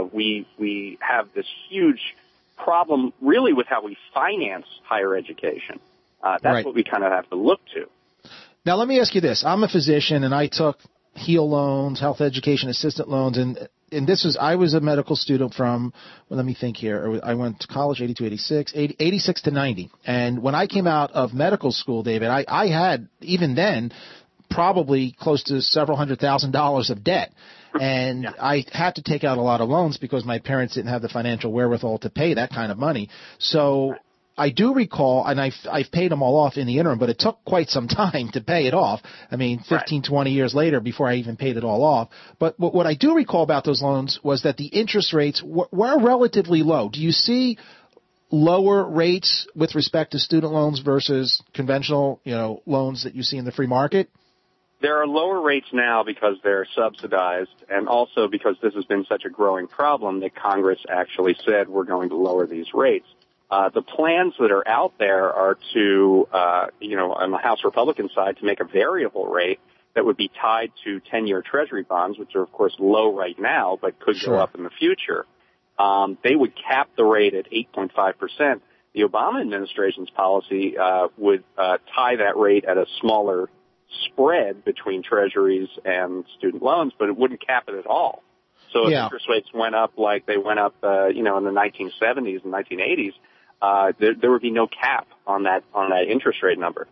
we have this huge problem really with how we finance higher education. That's what we kind of have to look to. Now, let me ask you this. I'm a physician, and I took HEAL loans, health education assistant loans, and I was a medical student from, well, let me think here. I went to college 82, 86 to 90. And when I came out of medical school, David, I had, even then, probably close to several $100,000 of debt. And I had to take out a lot of loans because my parents didn't have the financial wherewithal to pay that kind of money. So I do recall, and I've paid them all off in the interim, but it took quite some time to pay it off. I mean, 15, 20 years later before I even paid it all off. But what I do recall about those loans was that the interest rates were relatively low. Do you see lower rates with respect to student loans versus conventional, loans that you see in the free market? There are lower rates now because they're subsidized, and also because this has been such a growing problem that Congress actually said we're going to lower these rates. The plans that are out there are to, on the House Republican side, to make a variable rate that would be tied to 10-year Treasury bonds, which are, of course, low right now, but could go up in the future. They would cap the rate at 8.5%. The Obama administration's policy would tie that rate at a smaller spread between Treasuries and student loans, but it wouldn't cap it at all. So if interest rates went up like they went up, in the 1970s and 1980s, there would be no cap on that interest rate number.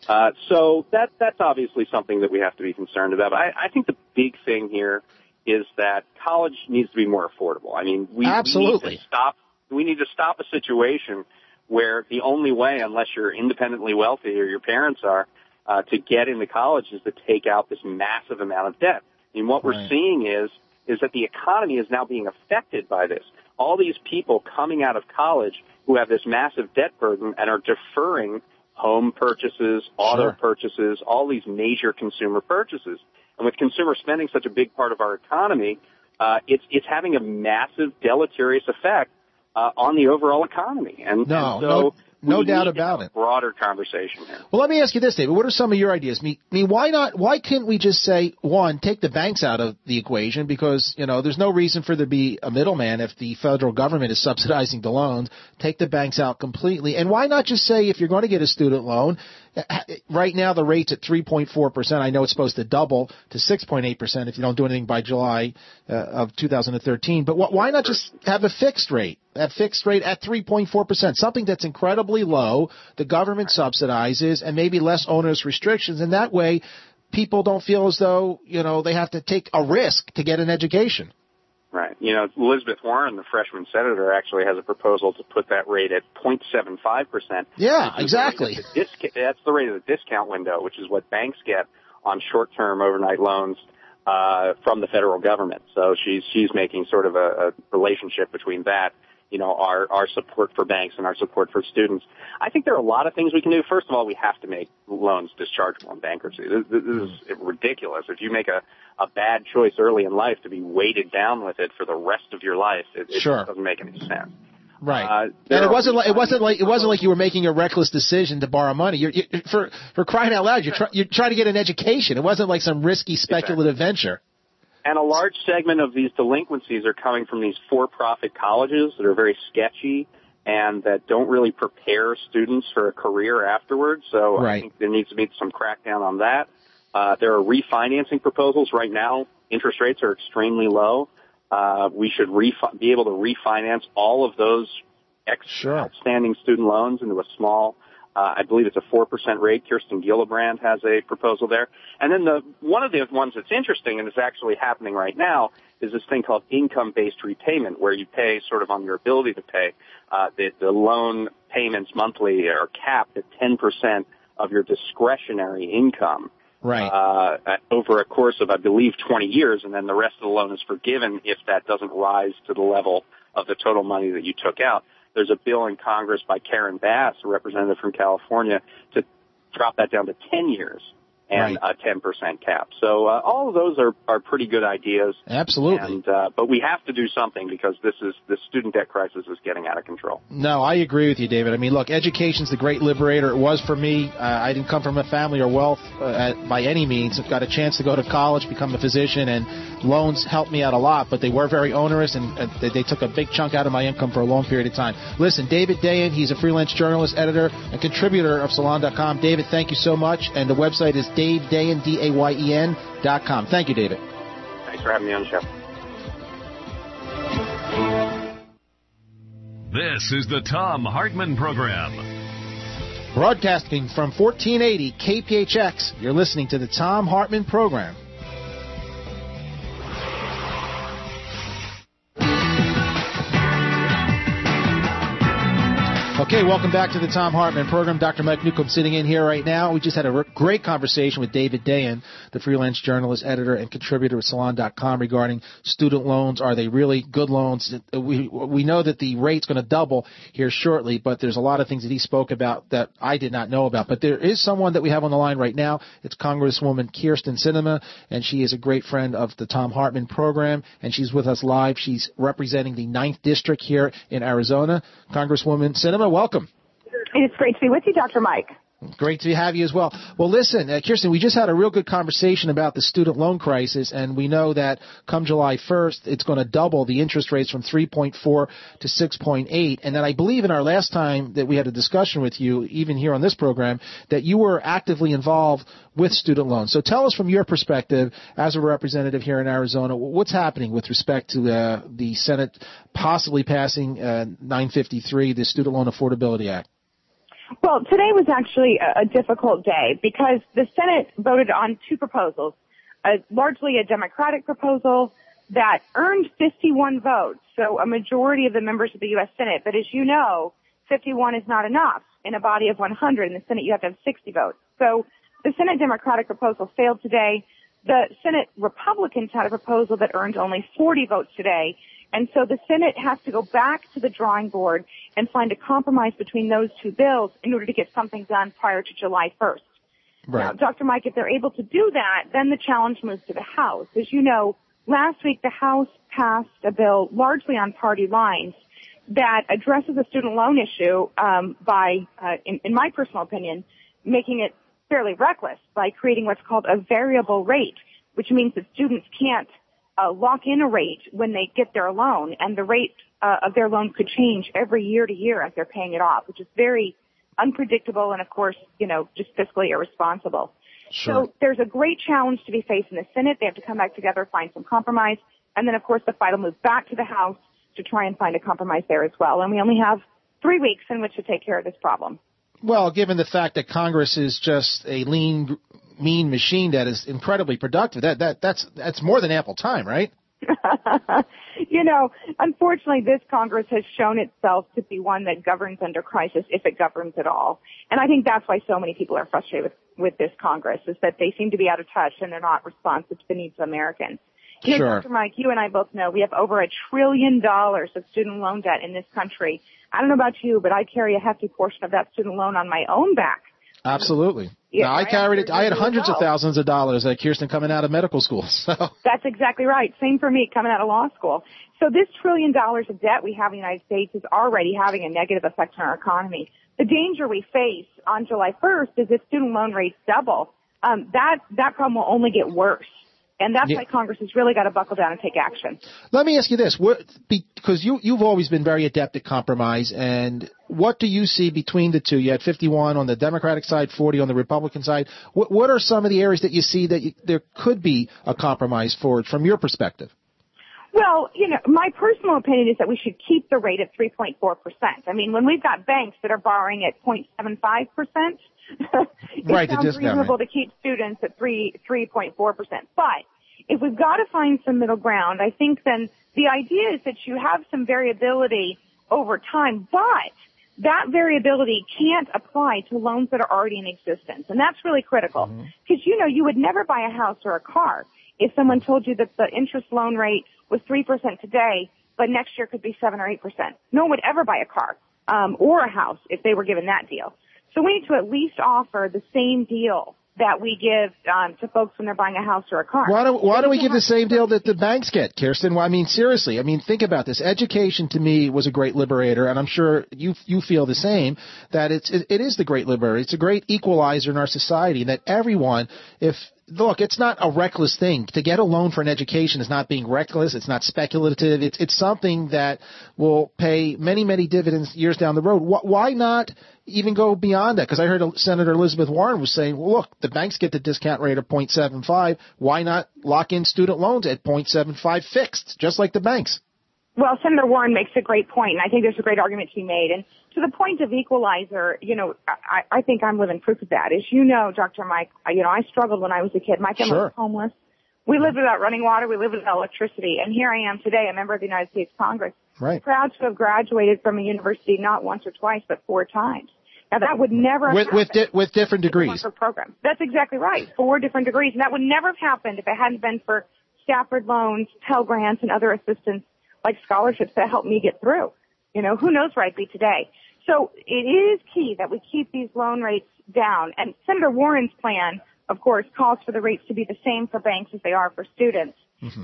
So that's obviously something that we have to be concerned about. But I think the big thing here is that college needs to be more affordable. I mean, we need to stop a situation where the only way, unless you're independently wealthy or your parents are, to get into college is to take out this massive amount of debt. I mean, what we're seeing is that the economy is now being affected by this. All these people coming out of college who have this massive debt burden and are deferring home purchases, auto purchases, all these major consumer purchases. And with consumer spending such a big part of our economy, it's having a massive deleterious effect on the overall economy. No doubt about it. Broader conversation here. Well, let me ask you this, David. What are some of your ideas? I mean, why can't we just say, one, take the banks out of the equation? Because, there's no reason for there to be a middleman if the federal government is subsidizing the loans. Take the banks out completely. And why not just say, if you're going to get a student loan, right now the rate's at 3.4%. I know it's supposed to double to 6.8% if you don't do anything by July of 2013. But why not just have a fixed rate? That fixed rate at 3.4%, something that's incredibly low, the government subsidizes, and maybe less onerous restrictions, and that way people don't feel as though, they have to take a risk to get an education. Right. Elizabeth Warren, the freshman senator, actually has a proposal to put that rate at 0.75%. Yeah, exactly. That's the rate of the discount window, which is what banks get on short-term overnight loans from the federal government. So she's making sort of a relationship between that, our support for banks and our support for students. I think there are a lot of things we can do. First of all, we have to make loans dischargeable in bankruptcy. This is ridiculous. If you make a bad choice early in life to be weighted down with it for the rest of your life, it just doesn't make any sense. Right. And it wasn't like you were making a reckless decision to borrow money. For crying out loud, you're trying to get an education. It wasn't like some risky speculative venture. And a large segment of these delinquencies are coming from these for-profit colleges that are very sketchy and that don't really prepare students for a career afterwards. So I think there needs to be some crackdown on that. There are refinancing proposals right now. Interest rates are extremely low. We should be able to refinance all of those outstanding student loans into a small, I believe it's a 4% rate. Kirsten Gillibrand has a proposal there. And then one of the ones that's interesting and is actually happening right now is this thing called income-based repayment, where you pay sort of on your ability to pay. The loan payments monthly are capped at 10% of your discretionary income. Right. Over a course of, I believe, 20 years, and then the rest of the loan is forgiven if that doesn't rise to the level of the total money that you took out. There's a bill in Congress by Karen Bass, a representative from California, to drop that down to 10 years and a 10% cap. So all of those are pretty good ideas. Absolutely. But we have to do something because the student debt crisis is getting out of control. No, I agree with you, David. I mean, look, education's the great liberator. It was for me. I didn't come from a family or wealth by any means. I've got a chance to go to college, become a physician, and loans helped me out a lot, but they were very onerous, and they took a big chunk out of my income for a long period of time. Listen, David Dayen, he's a freelance journalist, editor, and contributor of Salon.com. David, thank you so much, and the website is DaveDayen, DAYEN.com. Thank you, David. Thanks for having me on the show. This is the Thom Hartmann Program. Broadcasting from 1480 KPHX, you're listening to the Thom Hartmann Program. Okay, welcome back to the Thom Hartmann Program. Dr. Mike Newcomb sitting in here right now. We just had a great conversation with David Dayen, the freelance journalist, editor, and contributor of Salon.com regarding student loans. Are they really good loans? We know that the rate's going to double here shortly, but there's a lot of things that he spoke about that I did not know about. But there is someone that we have on the line right now. It's Congresswoman Kyrsten Sinema, and she is a great friend of the Thom Hartmann Program, and she's with us live. She's representing the 9th District here in Arizona. Congresswoman Sinema, welcome. It's great to be with you, Dr. Mike. Great to have you as well. Well, listen, Kyrsten, we just had a real good conversation about the student loan crisis, and we know that come July 1st, it's going to double the interest rates from 3.4 to 6.8. And then I believe in our last time that we had a discussion with you, even here on this program, that you were actively involved with student loans. So tell us from your perspective as a representative here in Arizona, what's happening with respect to the Senate possibly passing 953, the Student Loan Affordability Act? Well, today was actually a difficult day because the Senate voted on two proposals, largely a Democratic proposal that earned 51 votes, so a majority of the members of the U.S. Senate. But as you know, 51 is not enough. In a body of 100 in the Senate, you have to have 60 votes. So the Senate Democratic proposal failed today. The Senate Republicans had a proposal that earned only 40 votes today. And so the Senate has to go back to the drawing board and find a compromise between those two bills in order to get something done prior to July 1st. Right. Now, Dr. Mike, if they're able to do that, then the challenge moves to the House. As you know, last week the House passed a largely on party lines that addresses the student loan issue by, in my personal opinion, making it fairly reckless by creating what's called a variable rate, which means that students can't lock in a rate when they get their loan, and the rate of their loan could change every year to year as they're paying it off, which is very unpredictable and, of course, just fiscally irresponsible. Sure. So there's a great challenge to be faced in the Senate. They have to come back together, find some compromise, and then, of course, the fight will move back to the House to try and find a compromise there as well. And we only have 3 weeks in which to take care of this problem. Well, given the fact that Congress is just a lean, mean machine that is incredibly productive, that's more than ample time, right? Unfortunately, this Congress has shown itself to be one that governs under crisis, if it governs at all. And I think that's why so many people are frustrated with this Congress, is that they seem to be out of touch and they're not responsive to the needs of Americans. Sure. Dr. Mike, you and I both know we have over $1 trillion of student loan debt in this country. I don't know about you, but I carry a hefty portion of that student loan on my own back. Absolutely. Yeah, now, I carried it. I had hundreds of thousands of dollars, Kirsten, coming out of medical school. So that's exactly right. Same for me coming out of law school. So this $1 trillion of debt we have in the United States is already having a negative effect on our economy. The danger we face on July 1st is if student loan rates double, that problem will only get worse. And that's why Congress has really got to buckle down and take action. Let me ask you this, because you've always been very adept at compromise, and what do you see between the two? You had 51 on the Democratic side, 40 on the Republican side. What are some of the areas that you see that there could be a compromise for from your perspective? Well, my personal opinion is that we should keep the rate at 3.4%. I mean, when we've got banks that are borrowing at 0.75%, it sounds reasonable to keep students at 3.4%. But if we've got to find some middle ground, I think then the idea is that you have some variability over time, but that variability can't apply to loans that are already in existence. And that's really critical. Because, you would never buy a house or a car if someone told you that the interest loan rate was 3% today, but next year could be 7 or 8%. No one would ever buy a car or a house if they were given that deal. So we need to at least offer the same deal that we give to folks when they're buying a house or a car. Why don't we give the same deal that the banks get, Kirsten? Well, I mean, seriously. I mean, think about this. Education, to me, was a great liberator, and I'm sure you feel the same, that it is the great liberator. It's a great equalizer in our society, that everyone, look, it's not a reckless thing. To get a loan for an education is not being reckless. It's not speculative. It's something that will pay many, many dividends years down the road. Why not even go beyond that? Because I heard Senator Elizabeth Warren was saying, well, look, the banks get the discount rate of 0.75. Why not lock in student loans at 0.75 fixed, just like the banks? Well, Senator Warren makes a great point, and I think there's a great argument to be made. And to the point of equalizer, I think I'm living proof of that. As you know, Dr. Mike, I struggled when I was a kid. My family was homeless. We lived without running water. We lived without electricity. And here I am today, a member of the United States Congress, proud to have graduated from a university not once or twice, but 4 times. Now, that would never have happened. With different degrees. Program. That's exactly right. 4 different degrees. And that would never have happened if it hadn't been for Stafford loans, Pell Grants, and other assistance like scholarships that helped me get through. Who knows where I'd be today. So it is key that we keep these loan rates down. And Senator Warren's plan, of course, calls for the rates to be the same for banks as they are for students.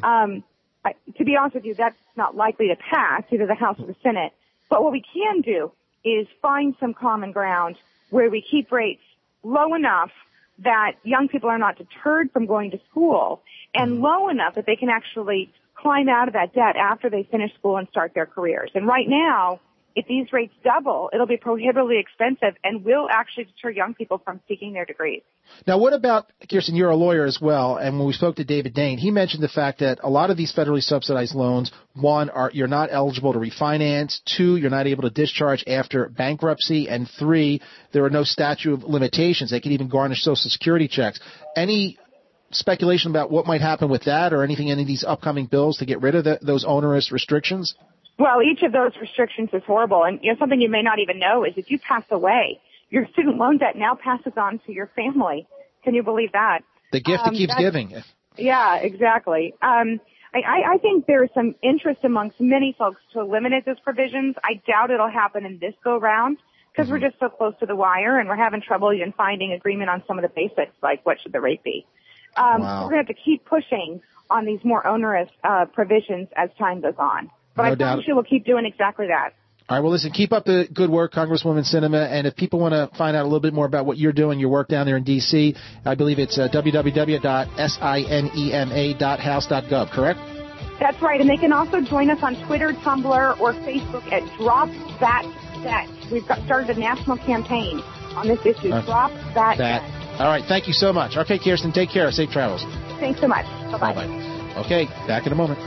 To be honest with you, that's not likely to pass either the House or the Senate. But what we can do is find some common ground where we keep rates low enough that young people are not deterred from going to school and low enough that they can actually climb out of that debt after they finish school and start their careers. And right now, if these rates double, it'll be prohibitively expensive and will actually deter young people from seeking their degrees. Now, what about, Kirsten, you're a lawyer as well, and when we spoke to David Dane, he mentioned the fact that a lot of these federally subsidized loans, 1, you're not eligible to refinance, 2, you're not able to discharge after bankruptcy, and 3, there are no statute of limitations. They can even garnish Social Security checks. Any speculation about what might happen with that or anything in any of these upcoming bills to get rid of those onerous restrictions? Well, each of those restrictions is horrible. And something you may not even know is if you pass away, your student loan debt now passes on to your family. Can you believe that? The gift that keeps giving. Yeah, exactly. I think there's some interest amongst many folks to eliminate those provisions. I doubt it'll happen in this go-round because we're just so close to the wire and we're having trouble even finding agreement on some of the basics, like what should the rate be. So we're going to have to keep pushing on these more onerous provisions as time goes on. But I promise you we'll keep doing exactly that. All right, well, listen, keep up the good work, Congresswoman Sinema, and if people want to find out a little bit more about what you're doing, your work down there in D.C., I believe it's www.sinema.house.gov, correct? That's right, and they can also join us on Twitter, Tumblr, or Facebook at Drop That Debt. We've started a national campaign on this issue, Drop That Debt. All right, thank you so much. Okay, Kirsten, take care. Safe travels. Thanks so much. Bye-bye. Bye-bye. Okay, back in a moment.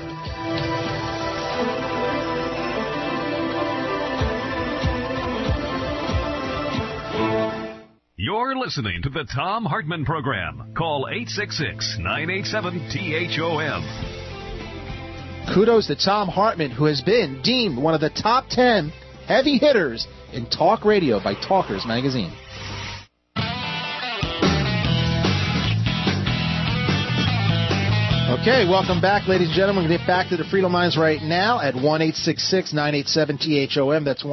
You're listening to the Thom Hartmann Program. Call 866-987-THOM. Kudos to Thom Hartmann, who has been deemed one of the top 10 heavy hitters in talk radio by Talkers Magazine. Okay, welcome back, ladies and gentlemen. We're going to get back to the Freedom Lines right now at 1-866-987-THOM. That's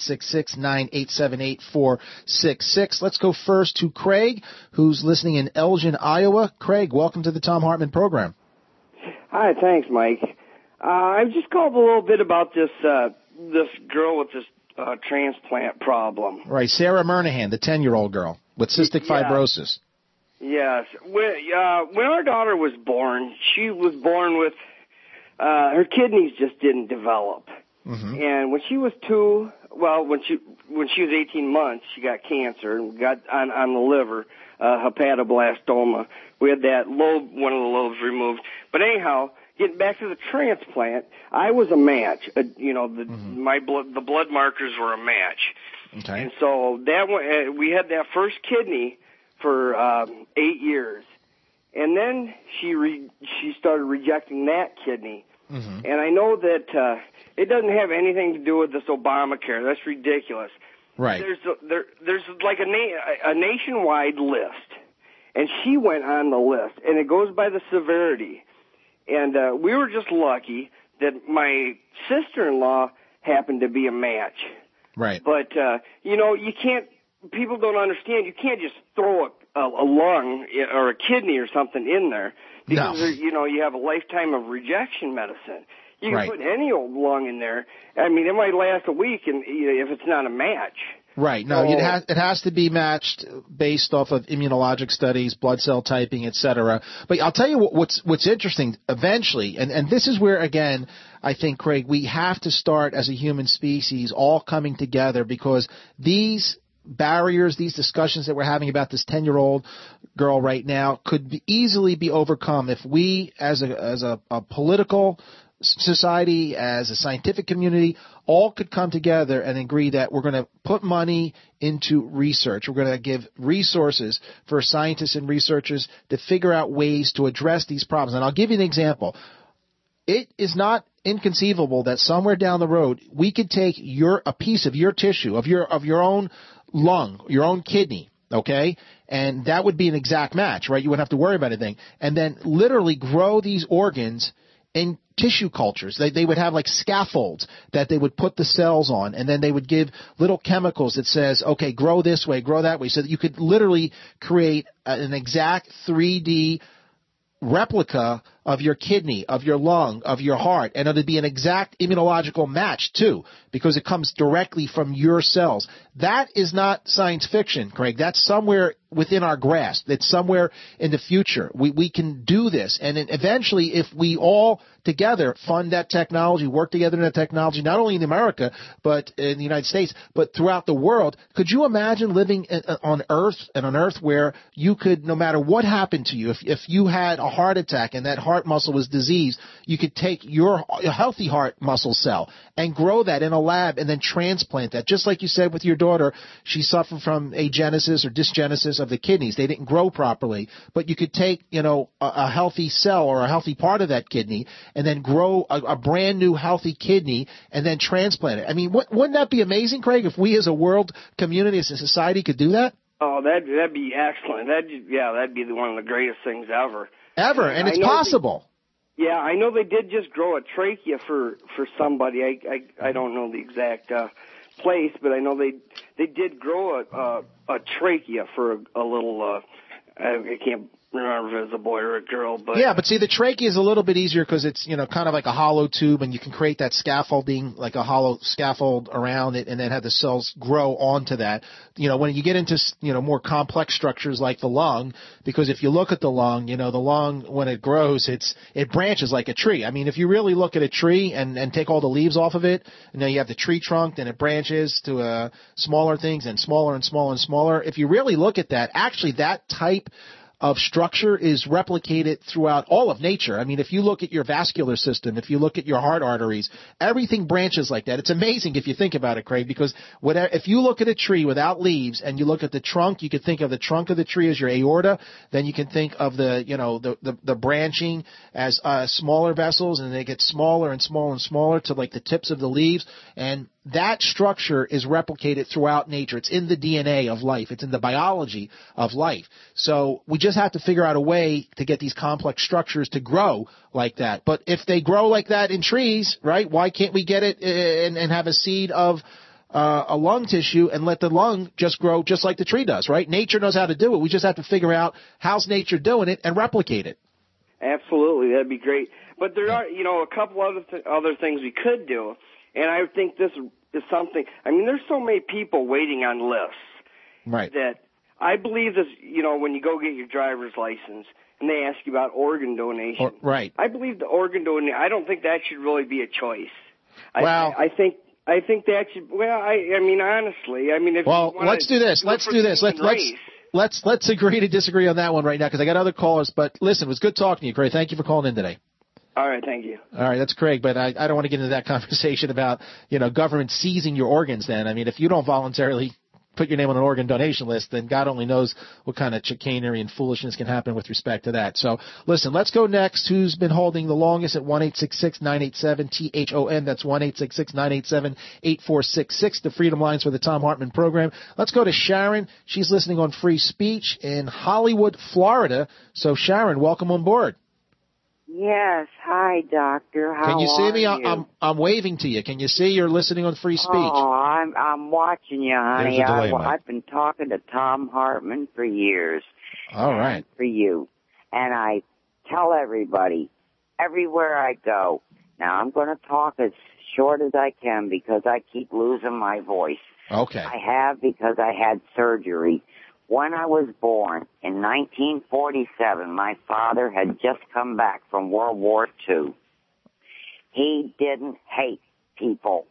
1-866-987-8466. Let's go first to Craig, who's listening in Elgin, Iowa. Craig, welcome to the Thom Hartmann program. Hi, thanks, Mike. I just called a little bit about this girl with this transplant problem. Right, Sarah Murnahan, the 10-year-old girl with cystic fibrosis. Yes. When our daughter was born, she was born with her kidneys just didn't develop. Mm-hmm. And when she was when she was 18 months, she got cancer and got on the liver, hepatoblastoma. We had that lobe, one of the lobes removed. But anyhow, getting back to the transplant, I was a match. The blood markers were a match. Okay. And so we had that first kidney for 8 years, and then she started rejecting that kidney. Mm-hmm. And I know that it doesn't have anything to do with this Obamacare. That's ridiculous. Right. There's like a nationwide list, and she went on the list, and it goes by the severity. And we were just lucky that my sister-in-law happened to be a match. Right. But you can't. People don't understand. You can't just throw a lung or a kidney or something in there because you have a lifetime of rejection medicine. You can put any old lung in there. I mean, it might last a week, and if it's not a match. Right. No, it has to be matched based off of immunologic studies, blood cell typing, etc. But I'll tell you what's interesting. Eventually, and this is where again I think, Craig, we have to start as a human species all coming together, because these barriers, these discussions that we're having about this 10-year-old girl right now could easily be overcome if we as a political society, as a scientific community, all could come together and agree that we're going to put money into research. We're going to give resources for scientists and researchers to figure out ways to address these problems. And I'll give you an example. It is not inconceivable that somewhere down the road we could take a piece of your tissue, of your own lung, your own kidney, okay? And that would be an exact match, right? You wouldn't have to worry about anything. And then literally grow these organs in tissue cultures. They would have like scaffolds that they would put the cells on, and then they would give little chemicals that says, okay, grow this way, grow that way, so that you could literally create an exact 3D replica of your kidney, of your lung, of your heart, and it would be an exact immunological match too, because it comes directly from your cells. That is not science fiction, Craig. That's somewhere within our grasp. It's somewhere in the future. We can do this, and eventually, if we all together fund that technology, work together in that technology, not only in America, but in the United States, but throughout the world, could you imagine living on Earth where you could, no matter what happened to you, if you had a heart attack and that heart muscle was diseased, you could take your healthy heart muscle cell and grow that in a lab and then transplant that. Just like you said with your daughter, she suffered from agenesis or dysgenesis of the kidneys. They didn't grow properly, but you could take, a healthy cell or a healthy part of that kidney and then grow a brand new healthy kidney and then transplant it. I mean, wouldn't that be amazing, Craig, if we as a world community, as a society could do that? Oh, that'd be excellent. That'd be one of the greatest things ever. And it's possible. I know they did just grow a trachea for somebody. I don't know the exact place, but I know they did grow a trachea for a little. I can't remember if it was a boy or a girl, but but see, the trachea is a little bit easier because it's kind of like a hollow tube, and you can create that scaffolding, like a hollow scaffold around it, and then have the cells grow onto that. When you get into more complex structures like the lung, because if you look at the lung, the lung when it grows, it branches like a tree. I mean, if you really look at a tree and take all the leaves off of it, and then you have the tree trunk, then it branches to smaller things and smaller and smaller and smaller. If you really look at that, actually that type of structure is replicated throughout all of nature. I mean, if you look at your vascular system, if you look at your heart arteries, everything branches like that. It's amazing if you think about it, Craig, because if you look at a tree without leaves and you look at the trunk, you could think of the trunk of the tree as your aorta. Then you can think of the branching as smaller vessels, and they get smaller and smaller and smaller to like the tips of the leaves. And that structure is replicated throughout nature. It's in the DNA of life. It's in the biology of life. So we just have to figure out a way to get these complex structures to grow like that. But if they grow like that in trees, right, why can't we get it and have a seed of a lung tissue and let the lung just grow just like the tree does, right? Nature knows how to do it. We just have to figure out how's nature doing it and replicate it. Absolutely, that'd be great. But there are, a couple other things we could do, and I think this is something. I mean, there's so many people waiting on lists, right? That I believe this. When you go get your driver's license and they ask you about organ donation, right? I believe the organ donation. I don't think that should really be a choice. Well, I think that should. Well, I mean, honestly, if let's do this. Let's agree to disagree on that one right now because I got other callers. But listen, it was good talking to you, Craig. Thank you for calling in today. All right, thank you. All right, that's Craig, but I don't want to get into that conversation about government seizing your organs. Then I mean, if you don't voluntarily put your name on an organ donation list, then God only knows what kind of chicanery and foolishness can happen with respect to that. So, listen, let's go next. Who's been holding the longest at 1-866-987-THON? That's 1-866-987-8466, the Freedom Lines for the Thom Hartmann Program. Let's go to Sharon. She's listening on Free Speech in Hollywood, Florida. So, Sharon, welcome on board. Yes. Hi, Doctor. How Can you see me? you? I'm waving to you. Can you see you're listening on Free Speech? Oh, I'm watching you, honey. There's a delay, I've been talking to Thom Hartmann for years. All right. For you. And I tell everybody, everywhere I go, now I'm going to talk as short as I can because I keep losing my voice. Okay. I have because I had surgery. When I was born in 1947, my father had just come back from World War II. He didn't hate people.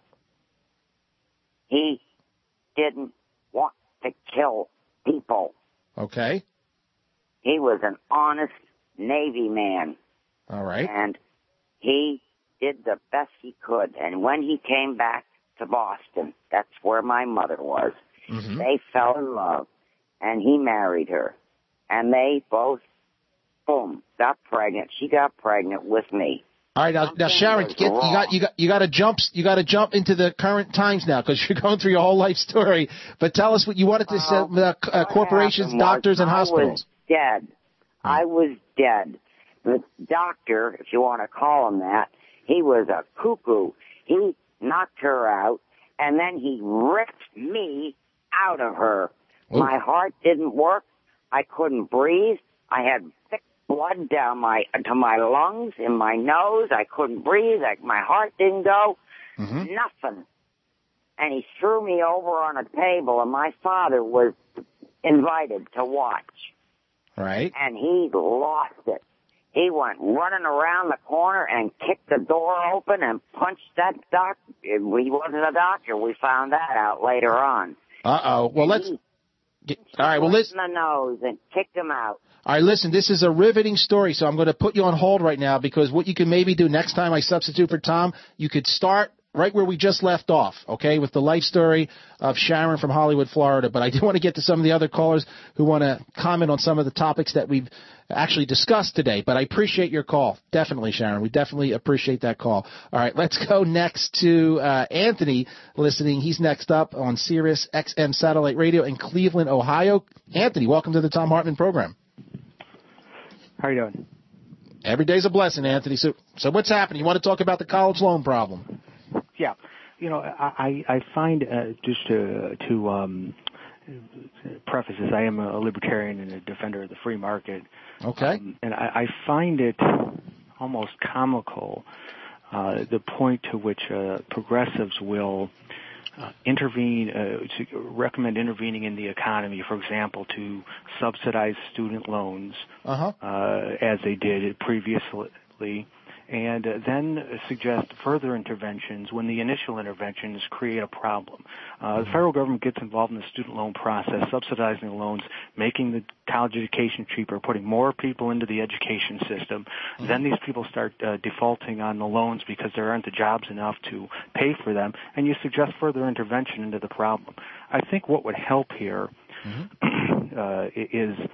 He didn't want to kill people. Okay. He was an honest Navy man. All right. And he did the best he could. And when he came back to Boston, that's where my mother was, they fell in love. And he married her. And they both, boom, got pregnant. She got pregnant with me. All right, now Sharon, you got to jump into the current times now because you're going through your whole life story. But tell us what you wanted to say about corporations, doctors, and hospitals. I was dead. The doctor, if you want to call him that, he was a cuckoo. He knocked her out, and then he ripped me out of her. My heart didn't work. I couldn't breathe. I had thick blood down to my lungs, in my nose. I couldn't breathe. My heart didn't go. Nothing. And he threw me over on a table, and my father was invited to watch. Right. And he lost it. He went running around the corner and kicked the door open and punched that doctor. He wasn't a doctor. We found that out later on. Uh-oh. Well, all right, well, listen. In the nose and kicked him out. All right, listen, this is a riveting story, so I'm going to put you on hold right now because what you can maybe do next time I substitute for Tom, you could start right where we just left off, okay, with the life story of Sharon from Hollywood, Florida. But I do want to get to some of the other callers who want to comment on some of the topics that we've actually discussed today. But I appreciate your call. Definitely, Sharon. We definitely appreciate that call. All right, let's go next to Anthony listening. He's next up on Sirius XM Satellite Radio in Cleveland, Ohio. Anthony, welcome to the Thom Hartmann Program. How are you doing? Every day's a blessing, Anthony. So what's happening? You want to talk about the college loan problem? Yeah. I find, just to preface this, I am a libertarian and a defender of the free market. Okay. And I find it almost comical, the point to which progressives will intervene, to recommend intervening in the economy, for example, to subsidize student loans, as they did previously, and then suggest further interventions when the initial interventions create a problem. The federal government gets involved in the student loan process, subsidizing the loans, making the college education cheaper, putting more people into the education system. Then these people start defaulting on the loans because there aren't the jobs enough to pay for them, and you suggest further intervention into the problem. I think what would help here is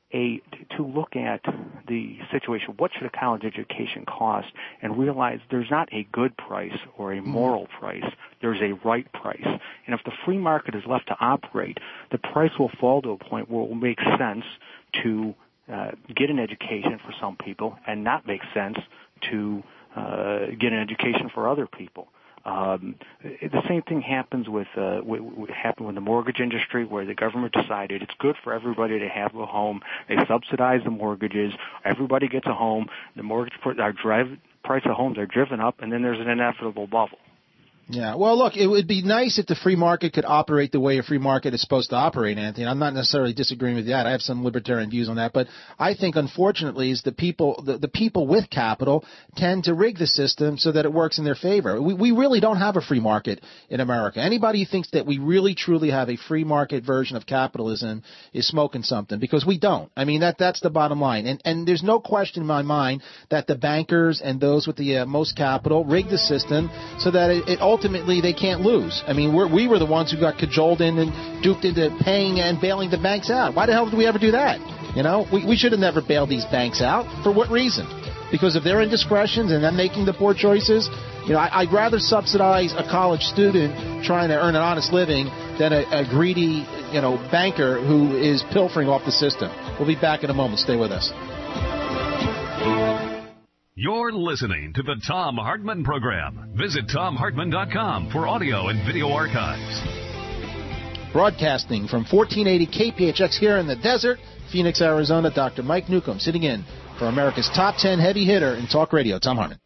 to look at the situation, what should a college education cost, and realize there's not a good price or a moral price. There's a right price. And if the free market is left to operate, the price will fall to a point where it will make sense to get an education for some people and not make sense to get an education for other people. The same thing happens with happened with the mortgage industry, where the government decided it's good for everybody to have a home. They subsidize the mortgages. Everybody gets a home. The price of homes are driven up, and then there's an inevitable bubble. Yeah, well, look, it would be nice if the free market could operate the way a free market is supposed to operate, Anthony. I'm not necessarily disagreeing with that. I have some libertarian views on that, but I think, unfortunately, is the people with capital tend to rig the system so that it works in their favor. We really don't have a free market in America. Anybody who thinks that we really, truly have a free market version of capitalism is smoking something, because we don't. I mean, that's the bottom line. And there's no question in my mind that the bankers and those with the most capital rig the system so that it ultimately they can't lose. I mean, we were the ones who got cajoled in and duped into paying and bailing the banks out. Why the hell did we ever do that? You know, we should have never bailed these banks out. For what reason? Because of their indiscretions and them making the poor choices. You know, I'd rather subsidize a college student trying to earn an honest living than a greedy, banker who is pilfering off the system. We'll be back in a moment. Stay with us. You're listening to the Thom Hartmann Program. Visit ThomHartmann.com for audio and video archives. Broadcasting from 1480 KPHX here in the desert, Phoenix, Arizona, Dr. Mike Newcomb sitting in for America's top 10 heavy hitter in talk radio, Thom Hartmann.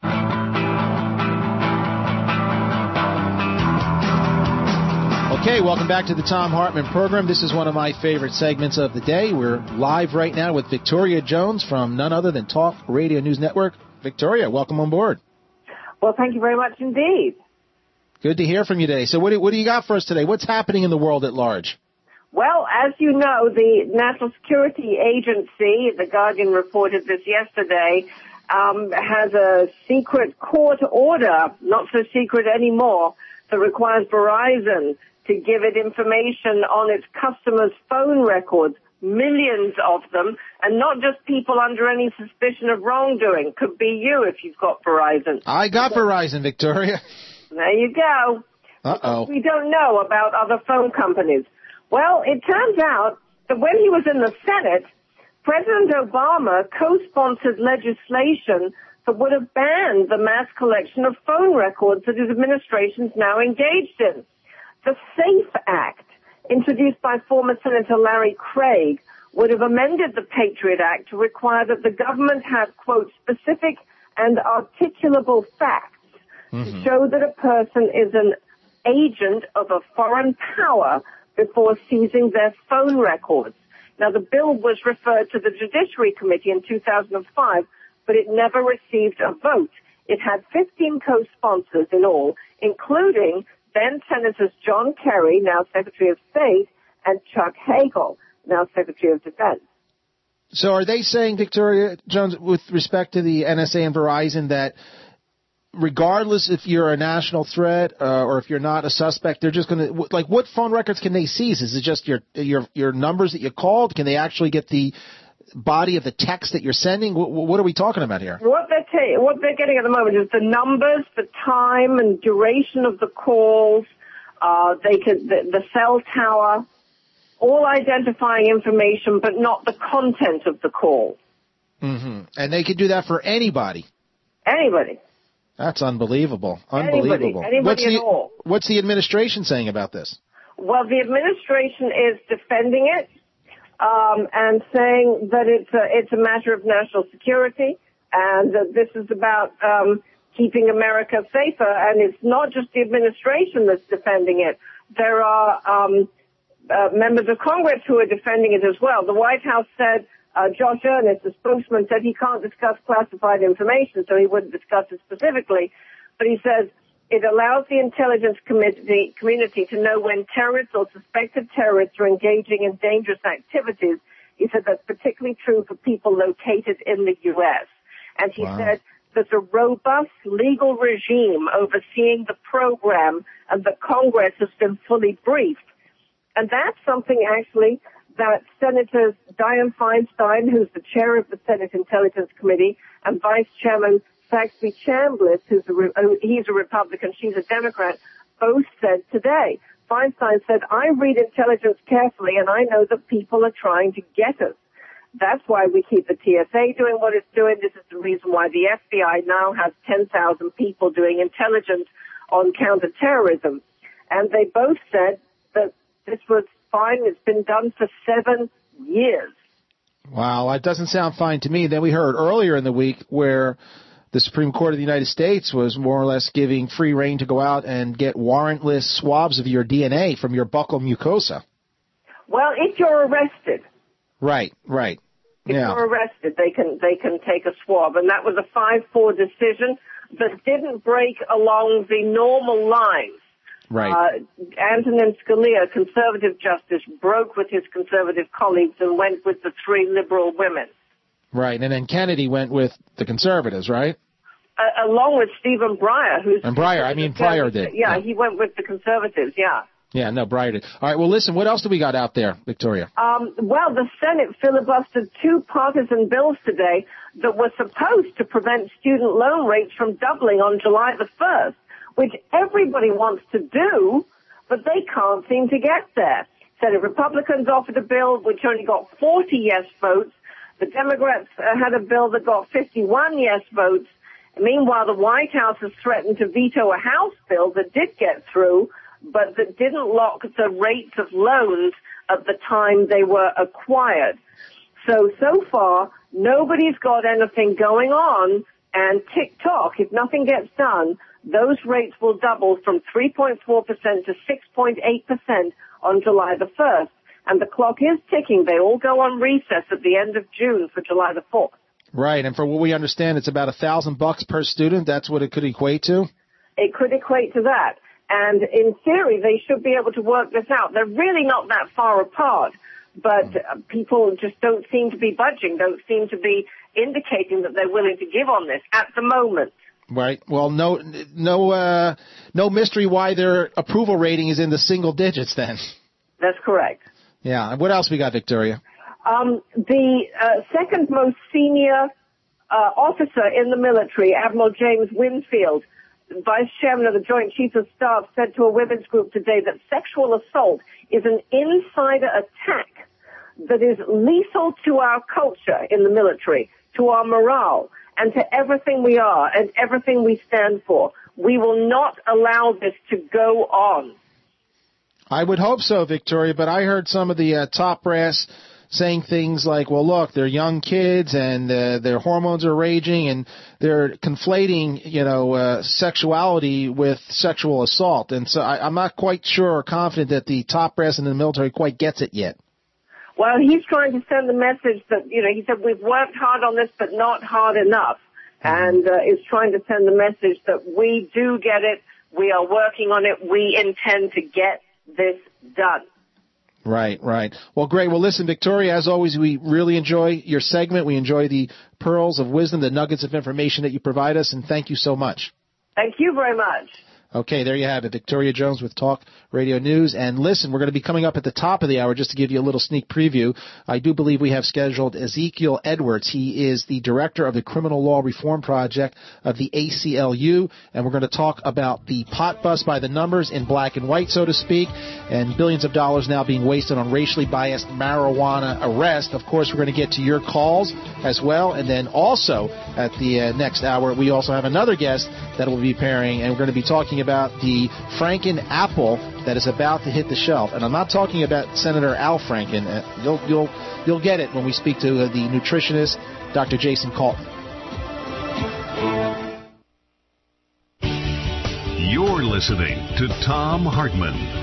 Okay, welcome back to the Thom Hartmann Program. This is one of my favorite segments of the day. We're live right now with Victoria Jones from none other than Talk Radio News Network. Victoria, welcome on board. Well, thank you very much indeed. Good to hear from you today. So what do you got for us today? What's happening in the world at large? Well, as you know, the National Security Agency, The Guardian reported this yesterday, has a secret court order, not so secret anymore, that requires Verizon to give it information on its customers' phone records, millions of them, and not just people under any suspicion of wrongdoing. Could be you if you've got Verizon. I got Verizon, Victoria. There you go. Uh-oh. We don't know about other phone companies. Well, it turns out that when he was in the Senate, President Obama co-sponsored legislation that would have banned the mass collection of phone records that his administration is now engaged in. The SAFE Act, introduced by former Senator Larry Craig, would have amended the Patriot Act to require that the government have, quote, specific and articulable facts to show that a person is an agent of a foreign power before seizing their phone records. Now, the bill was referred to the Judiciary Committee in 2005, but it never received a vote. It had 15 co-sponsors in all, including then Senators John Kerry, now Secretary of State, and Chuck Hagel, now Secretary of Defense. So are they saying, Victoria Jones, with respect to the NSA and Verizon, that regardless if you're a national threat or if you're not a suspect, they're just going to, like, what phone records can they seize? Is it just your numbers that you called? Can they actually get the body of the text that you're sending? What are we talking about here? What they're getting at the moment is the numbers, the time and duration of the calls, the cell tower, all identifying information, but not the content of the call. Mm-hmm. And they could do that for anybody. Anybody. That's unbelievable. Unbelievable. Anybody at all. What's the administration saying about this? Well, the administration is defending it and saying that it's a matter of national security and that this is about keeping America safer. And it's not just the administration that's defending it. There are members of Congress who are defending it as well. The White House said, Josh Earnest, the spokesman, said he can't discuss classified information, so he wouldn't discuss it specifically. But he says it allows the intelligence community to know when terrorists or suspected terrorists are engaging in dangerous activities. He said that's particularly true for people located in the U.S. And he said there's a robust legal regime overseeing the program and that Congress has been fully briefed. And that's something actually that Senators Dianne Feinstein, who's the chair of the Senate Intelligence Committee, and Vice Chairman Saxby Chambliss, he's a Republican, she's a Democrat, both said today. Feinstein said, I read intelligence carefully and I know that people are trying to get us. That's why we keep the TSA doing what it's doing. This is the reason why the FBI now has 10,000 people doing intelligence on counterterrorism. And they both said that this was fine. It's been done for 7 years. Wow, that doesn't sound fine to me. Then we heard earlier in the week where the Supreme Court of the United States was more or less giving free rein to go out and get warrantless swabs of your DNA from your buccal mucosa. Well, if you're arrested. Right. If you're arrested, they can take a swab. And that was a 5-4 decision that didn't break along the normal lines. Right. Antonin Scalia, conservative justice, broke with his conservative colleagues and went with the 3 liberal women. Right, and then Kennedy went with the conservatives, right? Along with Stephen Breyer, Breyer did. Yeah, he went with the conservatives, yeah. Yeah, no, Breyer did. All right, well, listen, what else do we got out there, Victoria? Well, the Senate filibustered 2 partisan bills today that were supposed to prevent student loan rates from doubling on July the 1st, which everybody wants to do, but they can't seem to get there. Senate Republicans offered a bill which only got 40 yes votes. The Democrats had a bill that got 51 yes votes. Meanwhile, the White House has threatened to veto a House bill that did get through, but that didn't lock the rates of loans at the time they were acquired. So far, nobody's got anything going on, and tick-tock, if nothing gets done, those rates will double from 3.4% to 6.8% on July the 1st. And the clock is ticking. They all go on recess at the end of June for July the 4th. Right, and for what we understand, it's about $1,000 per student. That's what it could equate to? It could equate to that. And in theory, they should be able to work this out. They're really not that far apart, but people just don't seem to be budging, don't seem to be indicating that they're willing to give on this at the moment. Right. Well, no mystery why their approval rating is in the single digits then. That's correct. Yeah. And what else we got, Victoria? The second most senior officer in the military, Admiral James Winfield, Vice Chairman of the Joint Chiefs of Staff, said to a women's group today that sexual assault is an insider attack that is lethal to our culture in the military, to our morale, and to everything we are and everything we stand for. We will not allow this to go on. I would hope so, Victoria, but I heard some of the top brass saying things like, well, look, they're young kids and their hormones are raging and they're conflating, sexuality with sexual assault. And so I'm not quite sure or confident that the top brass in the military quite gets it yet. Well, he's trying to send the message that, he said we've worked hard on this, but not hard enough. And is trying to send the message that we do get it, we are working on it, we intend to get this done. Right. Well, great. Well, listen, Victoria, as always, we really enjoy your segment. We enjoy the pearls of wisdom, the nuggets of information that you provide us, and thank you so much. Thank you very much. Okay, there you have it. Victoria Jones with Talk Radio News. And listen, we're going to be coming up at the top of the hour just to give you a little sneak preview. I do believe we have scheduled Ezekiel Edwards. He is the director of the Criminal Law Reform Project of the ACLU. And we're going to talk about the pot bust by the numbers in black and white, so to speak, and billions of dollars now being wasted on racially biased marijuana arrest. Of course, we're going to get to your calls as well. And then also at the next hour, we also have another guest that will be appearing, and we're going to be talking about the Franken apple that is about to hit the shelf. And I'm not talking about Senator Al Franken. You'll get it when we speak to the nutritionist, Dr. Jason Calton. You're listening to Thom Hartmann.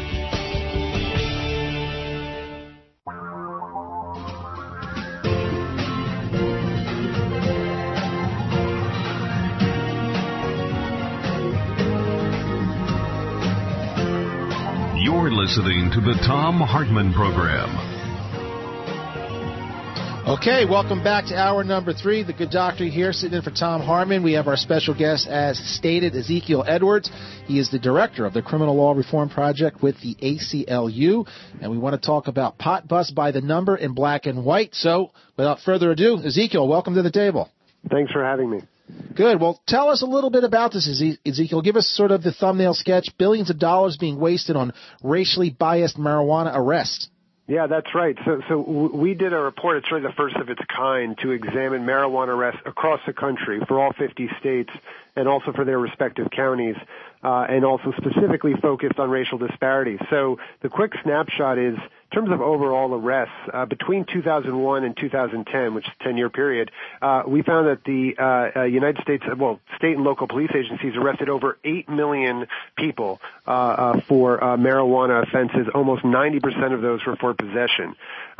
You're listening to the Thom Hartmann Program. Okay, welcome back to hour number 3. The Good Doctor here, sitting in for Tom Hartman. We have our special guest, as stated, Ezekiel Edwards. He is the director of the Criminal Law Reform Project with the ACLU, and we want to talk about pot bust by the number in black and white. So, without further ado, Ezekiel, welcome to the table. Thanks for having me. Good. Well, tell us a little bit about this, Ezekiel. Give us sort of the thumbnail sketch. Billions of dollars being wasted on racially biased marijuana arrests. Yeah, that's right. So we did a report, it's really the first of its kind, to examine marijuana arrests across the country for all 50 states and also for their respective counties, and also specifically focused on racial disparities. So the quick snapshot is, in terms of overall arrests, between 2001 and 2010, which is a 10-year period, we found that the United States, state and local police agencies arrested over 8 million people for marijuana offenses. Almost 90% of those were for possession.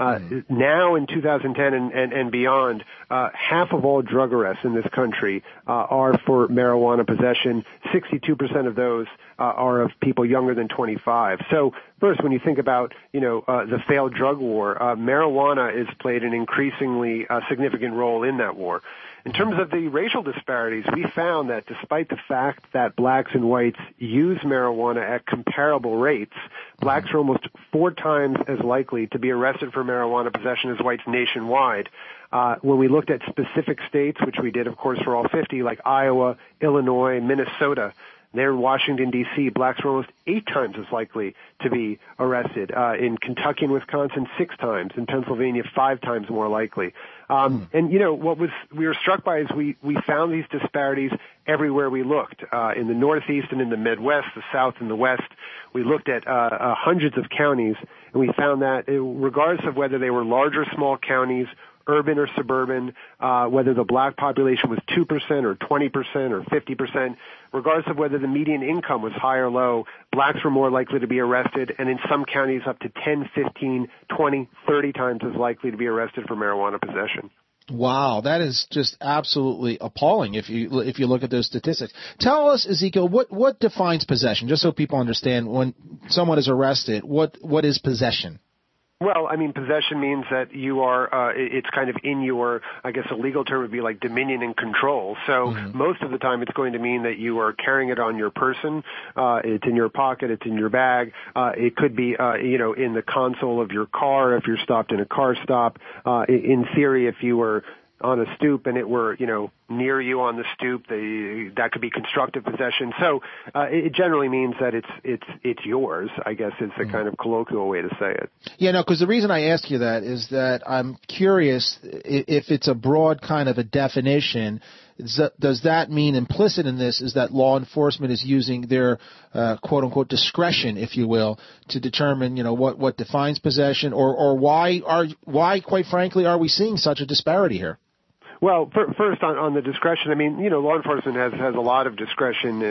Now in 2010 and beyond, half of all drug arrests in this country are for marijuana possession. 62% of those are of people younger than 25. So first, when you think about, the failed drug war, marijuana has played an increasingly significant role in that war. In terms of the racial disparities, we found that despite the fact that blacks and whites use marijuana at comparable rates, blacks are almost 4 times as likely to be arrested for marijuana possession as whites nationwide. When we looked at specific states, which we did, of course, for all 50, like Iowa, Illinois, Minnesota, there in Washington, D.C., blacks were almost 8 times as likely to be arrested. In Kentucky and Wisconsin, 6 times. In Pennsylvania, 5 times more likely. And, what we were struck by is we found these disparities everywhere we looked. In the Northeast and in the Midwest, the South and the West. We looked at hundreds of counties, and we found that regardless of whether they were large or small counties, urban or suburban, whether the black population was 2% or 20% or 50%, regardless of whether the median income was high or low, blacks were more likely to be arrested, and in some counties up to 10, 15, 20, 30 times as likely to be arrested for marijuana possession. Wow, that is just absolutely appalling if you look at those statistics. Tell us, Ezekiel, what defines possession, just so people understand when someone is arrested, what is possession? Well, possession means that you are, it's kind of in your, I guess a legal term would be like dominion and control. So most of the time it's going to mean that you are carrying it on your person, it's in your pocket, it's in your bag, it could be, in the console of your car if you're stopped in a car stop. In theory, if you were on a stoop and it were, near you on the stoop, that could be constructive possession. So it generally means that it's yours, I guess is the kind of colloquial way to say it. Yeah, no, because the reason I ask you that is that I'm curious if it's a broad kind of a definition. Does that mean implicit in this is that law enforcement is using their quote unquote discretion, if you will, to determine what defines possession, or why quite frankly are we seeing such a disparity here? Well, first on the discretion, law enforcement has a lot of discretion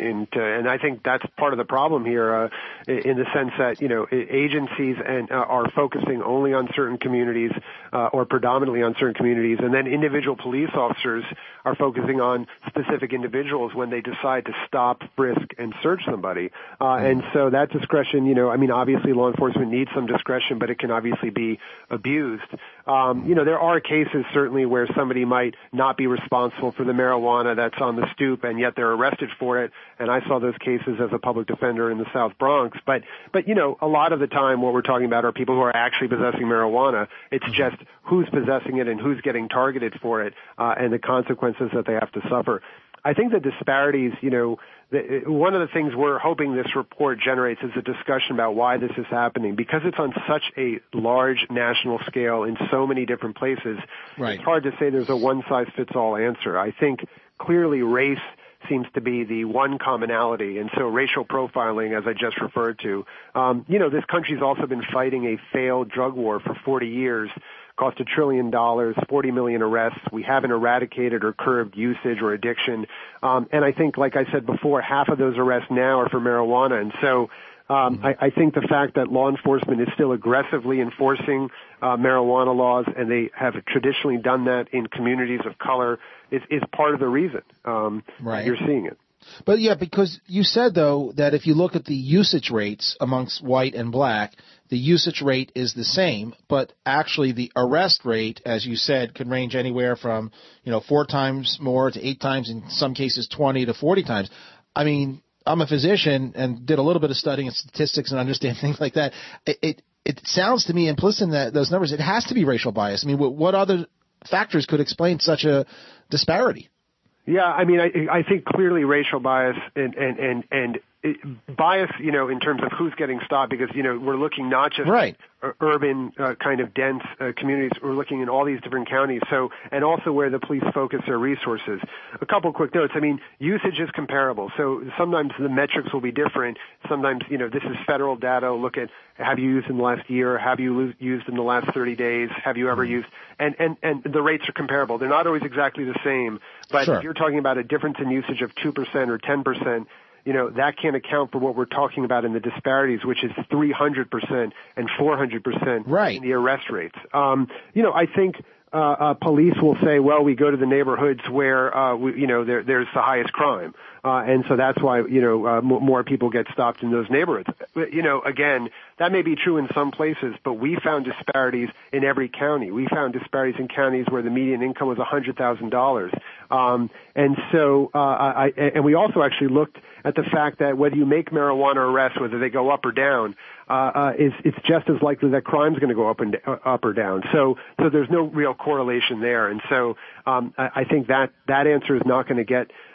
and I think that's part of the problem here, in the sense that, agencies are focusing only on certain communities, or predominantly on certain communities, and then individual police officers are focusing on specific individuals when they decide to stop, frisk, and search somebody. And so that discretion, obviously law enforcement needs some discretion, but it can obviously be abused. There are cases certainly where somebody might not be responsible for the marijuana that's on the stoop, and yet they're arrested for it. And I saw those cases as a public defender in the South Bronx. But a lot of the time what we're talking about are people who are actually possessing marijuana. It's just who's possessing it and who's getting targeted for it, and the consequences that they have to suffer. I think the disparities, one of the things we're hoping this report generates is a discussion about why this is happening. Because it's on such a large national scale in so many different places, It's hard to say there's a one-size-fits-all answer. I think clearly race seems to be the one commonality, and so racial profiling, as I just referred to. This country's also been fighting a failed drug war for 40 years. Cost $1 trillion, 40 million arrests. We haven't eradicated or curbed usage or addiction. And I think, like I said before, half of those arrests now are for marijuana. And so I think the fact that law enforcement is still aggressively enforcing marijuana laws, and they have traditionally done that in communities of color, is part of the reason you're seeing it. But yeah, because you said, though, that if you look at the usage rates amongst white and black, the usage rate is the same, but actually the arrest rate, as you said, can range anywhere from, 4 times more to 8 times, in some cases 20 to 40 times. I mean, I'm a physician and did a little bit of studying and statistics and understand things like that. It sounds to me, implicit in those numbers, it has to be racial bias. I mean, what other factors could explain such a disparity? Yeah, I mean, I think clearly racial bias and bias, in terms of who's getting stopped, because, we're looking not just right. Urban kind of dense communities. We're looking in all these different counties. So, and also where the police focus their resources. A couple quick notes. I mean, usage is comparable. So sometimes the metrics will be different. Sometimes, this is federal data. Look at, have you used in the last year? Have you used in the last 30 days? Have you ever used? And the rates are comparable. They're not always exactly the same. But sure. If you're talking about a difference in usage of 2% or 10%, that can't account for what we're talking about in the disparities, which is 300% and 400% right. in the arrest rates. I think police will say, well, we go to the neighborhoods where, there's the highest crime. And so that's why, more people get stopped in those neighborhoods. Again, that may be true in some places, but we found disparities in every county. We found disparities in counties where the median income was $100,000. And we also actually looked at the fact that whether you make marijuana arrests, whether they go up or down, it's just as likely that crime's going to go up or down. So there's no real correlation there. And so, I think that answer is not going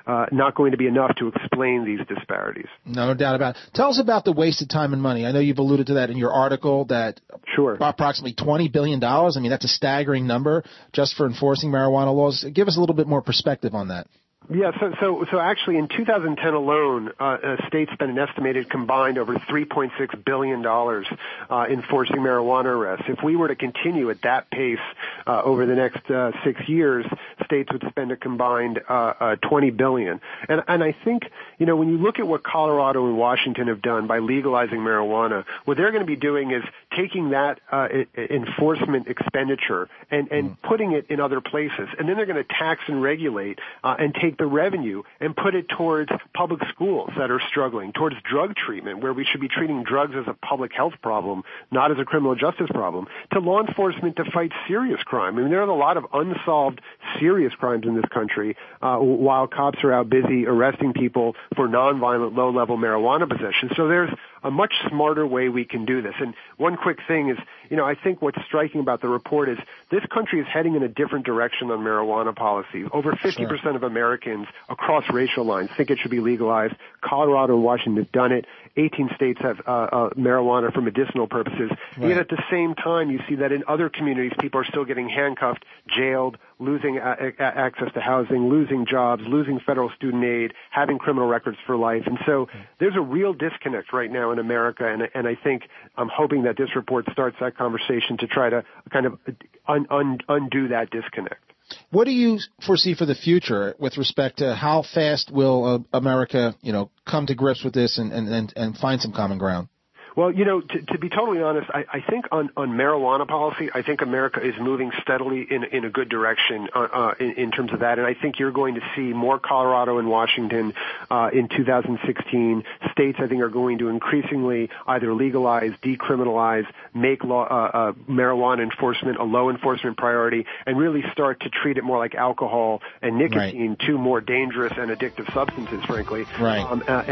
to be enough to explain these disparities. No doubt about it. Tell us about the wasted time and money. I know you've alluded to that in your article, that sure. approximately $20 billion. I mean, that's a staggering number just for enforcing marijuana laws. Give us a little bit more perspective on that. Yeah, so actually in 2010 alone, states spent an estimated combined over $3.6 billion enforcing marijuana arrests. If we were to continue at that pace over the next 6 years, states would spend a combined $20 billion. And I think, when you look at what Colorado and Washington have done by legalizing marijuana, what they're going to be doing is taking that enforcement expenditure and putting it in other places. And then they're going to tax and regulate and take the revenue and put it towards public schools that are struggling, towards drug treatment, where we should be treating drugs as a public health problem, not as a criminal justice problem, to law enforcement to fight serious crime. I mean, there are a lot of unsolved serious crimes in this country, while cops are out busy arresting people for nonviolent, low-level marijuana possession. So there's a much smarter way we can do this. And one quick thing is, I think what's striking about the report is this country is heading in a different direction on marijuana policy. Over 50% of Americans across racial lines think it should be legalized. Colorado and Washington have done it. 18 states have marijuana for medicinal purposes. Right. Yet at the same time, you see that in other communities, people are still getting handcuffed, jailed, losing access to housing, losing jobs, losing federal student aid, having criminal records for life. And so there's a real disconnect right now in America, and I think I'm hoping that this report starts that conversation to try to kind of undo that disconnect. What do you foresee for the future with respect to how fast will America, come to grips with this and find some common ground? Well, to be totally honest, I think on marijuana policy, I think America is moving steadily in a good direction in terms of that. And I think you're going to see more Colorado and Washington in 2016. States, I think, are going to increasingly either legalize, decriminalize, make marijuana enforcement a low enforcement priority, and really start to treat it more like alcohol and nicotine, two more dangerous and addictive substances, frankly. Right.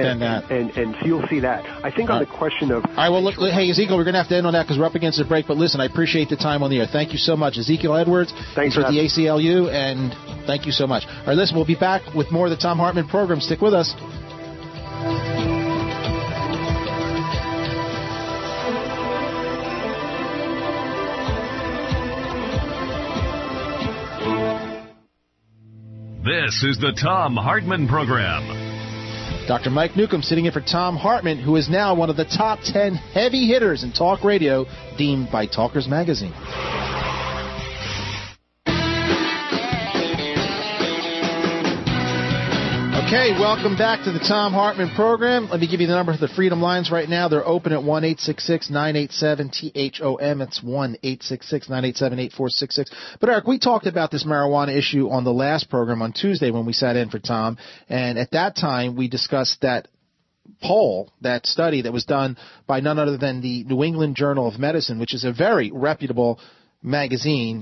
And so you'll see that. I think on the question of... All right, well, look, hey, Ezekiel, we're going to have to end on that because we're up against the break. But listen, I appreciate the time on the air. Thank you so much. Ezekiel Edwards. Thanks for the ACLU, and thank you so much. All right, listen, we'll be back with more of the Thom Hartmann program. Stick with us. This is the Thom Hartmann program. Dr. Mike Newcomb sitting in for Thom Hartmann, who is now one of the top 10 heavy hitters in talk radio, deemed by Talkers Magazine. Okay, welcome back to the Thom Hartmann program. Let me give you the number for the Freedom Lines right now. They're open at 1-866-987-THOM. It's 1-866-987-8466. But, Eric, we talked about this marijuana issue on the last program on Tuesday when we sat in for Tom, and at that time we discussed that poll, that study that was done by none other than the New England Journal of Medicine, which is a very reputable magazine,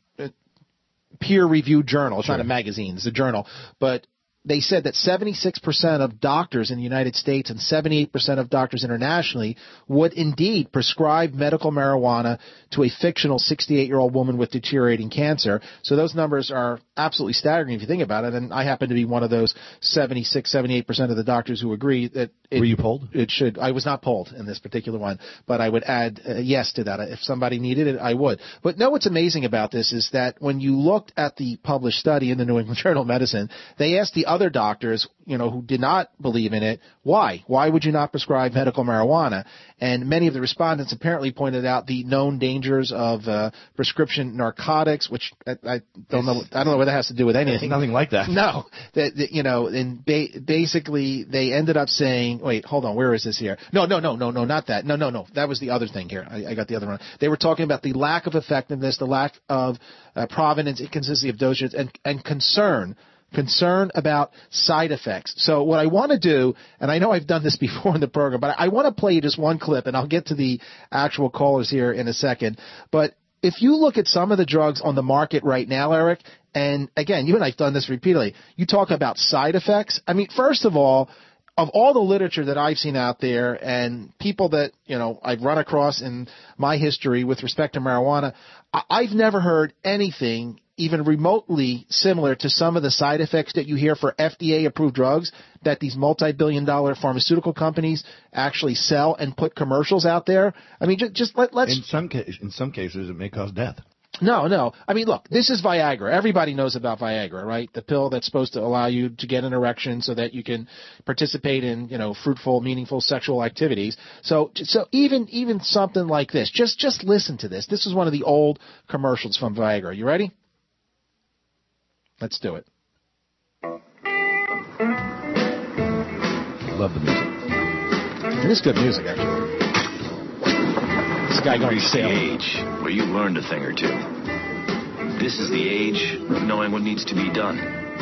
peer-reviewed journal. It's not a magazine, it's a journal. But they said that 76% of doctors in the United States and 78% of doctors internationally would indeed prescribe medical marijuana to a fictional 68-year-old woman with deteriorating cancer. So those numbers are absolutely staggering if you think about it. And I happen to be one of those 76, 78% of the doctors who agree that Were you polled? It should. I was not polled in this particular one, but I would add yes to that. If somebody needed it, I would. But know what's amazing about this is that when you looked at the published study in the New England Journal of Medicine, they asked the other doctors, who did not believe in it, why? Why would you not prescribe medical marijuana? And many of the respondents apparently pointed out the known dangers of prescription narcotics, which I don't know what that has to do with anything. Nothing like that. No, and basically they ended up saying, wait, hold on, where is this here? No, not that. No, that was the other thing here. I got the other one. They were talking about the lack of effectiveness, the lack of provenance, inconsistency of dosage, and concern about side effects. So what I want to do, and I know I've done this before in the program, but I want to play you just one clip, and I'll get to the actual callers here in a second. But if you look at some of the drugs on the market right now, Eric, and again, you and I have done this repeatedly, you talk about side effects. I mean, first of all the literature that I've seen out there and people that, I've run across in my history with respect to marijuana, I've never heard anything even remotely similar to some of the side effects that you hear for FDA-approved drugs that these multi-billion-dollar pharmaceutical companies actually sell and put commercials out there. I mean, let's... In some cases, it may cause death. No. I mean, look, this is Viagra. Everybody knows about Viagra, right? The pill that's supposed to allow you to get an erection so that you can participate in, fruitful, meaningful sexual activities. So even something like this, just listen to this. This is one of the old commercials from Viagra. You ready? Let's do it. Love the music. It is good music, actually. This guy going to the age where you learned a thing or two. This is the age of knowing what needs to be done.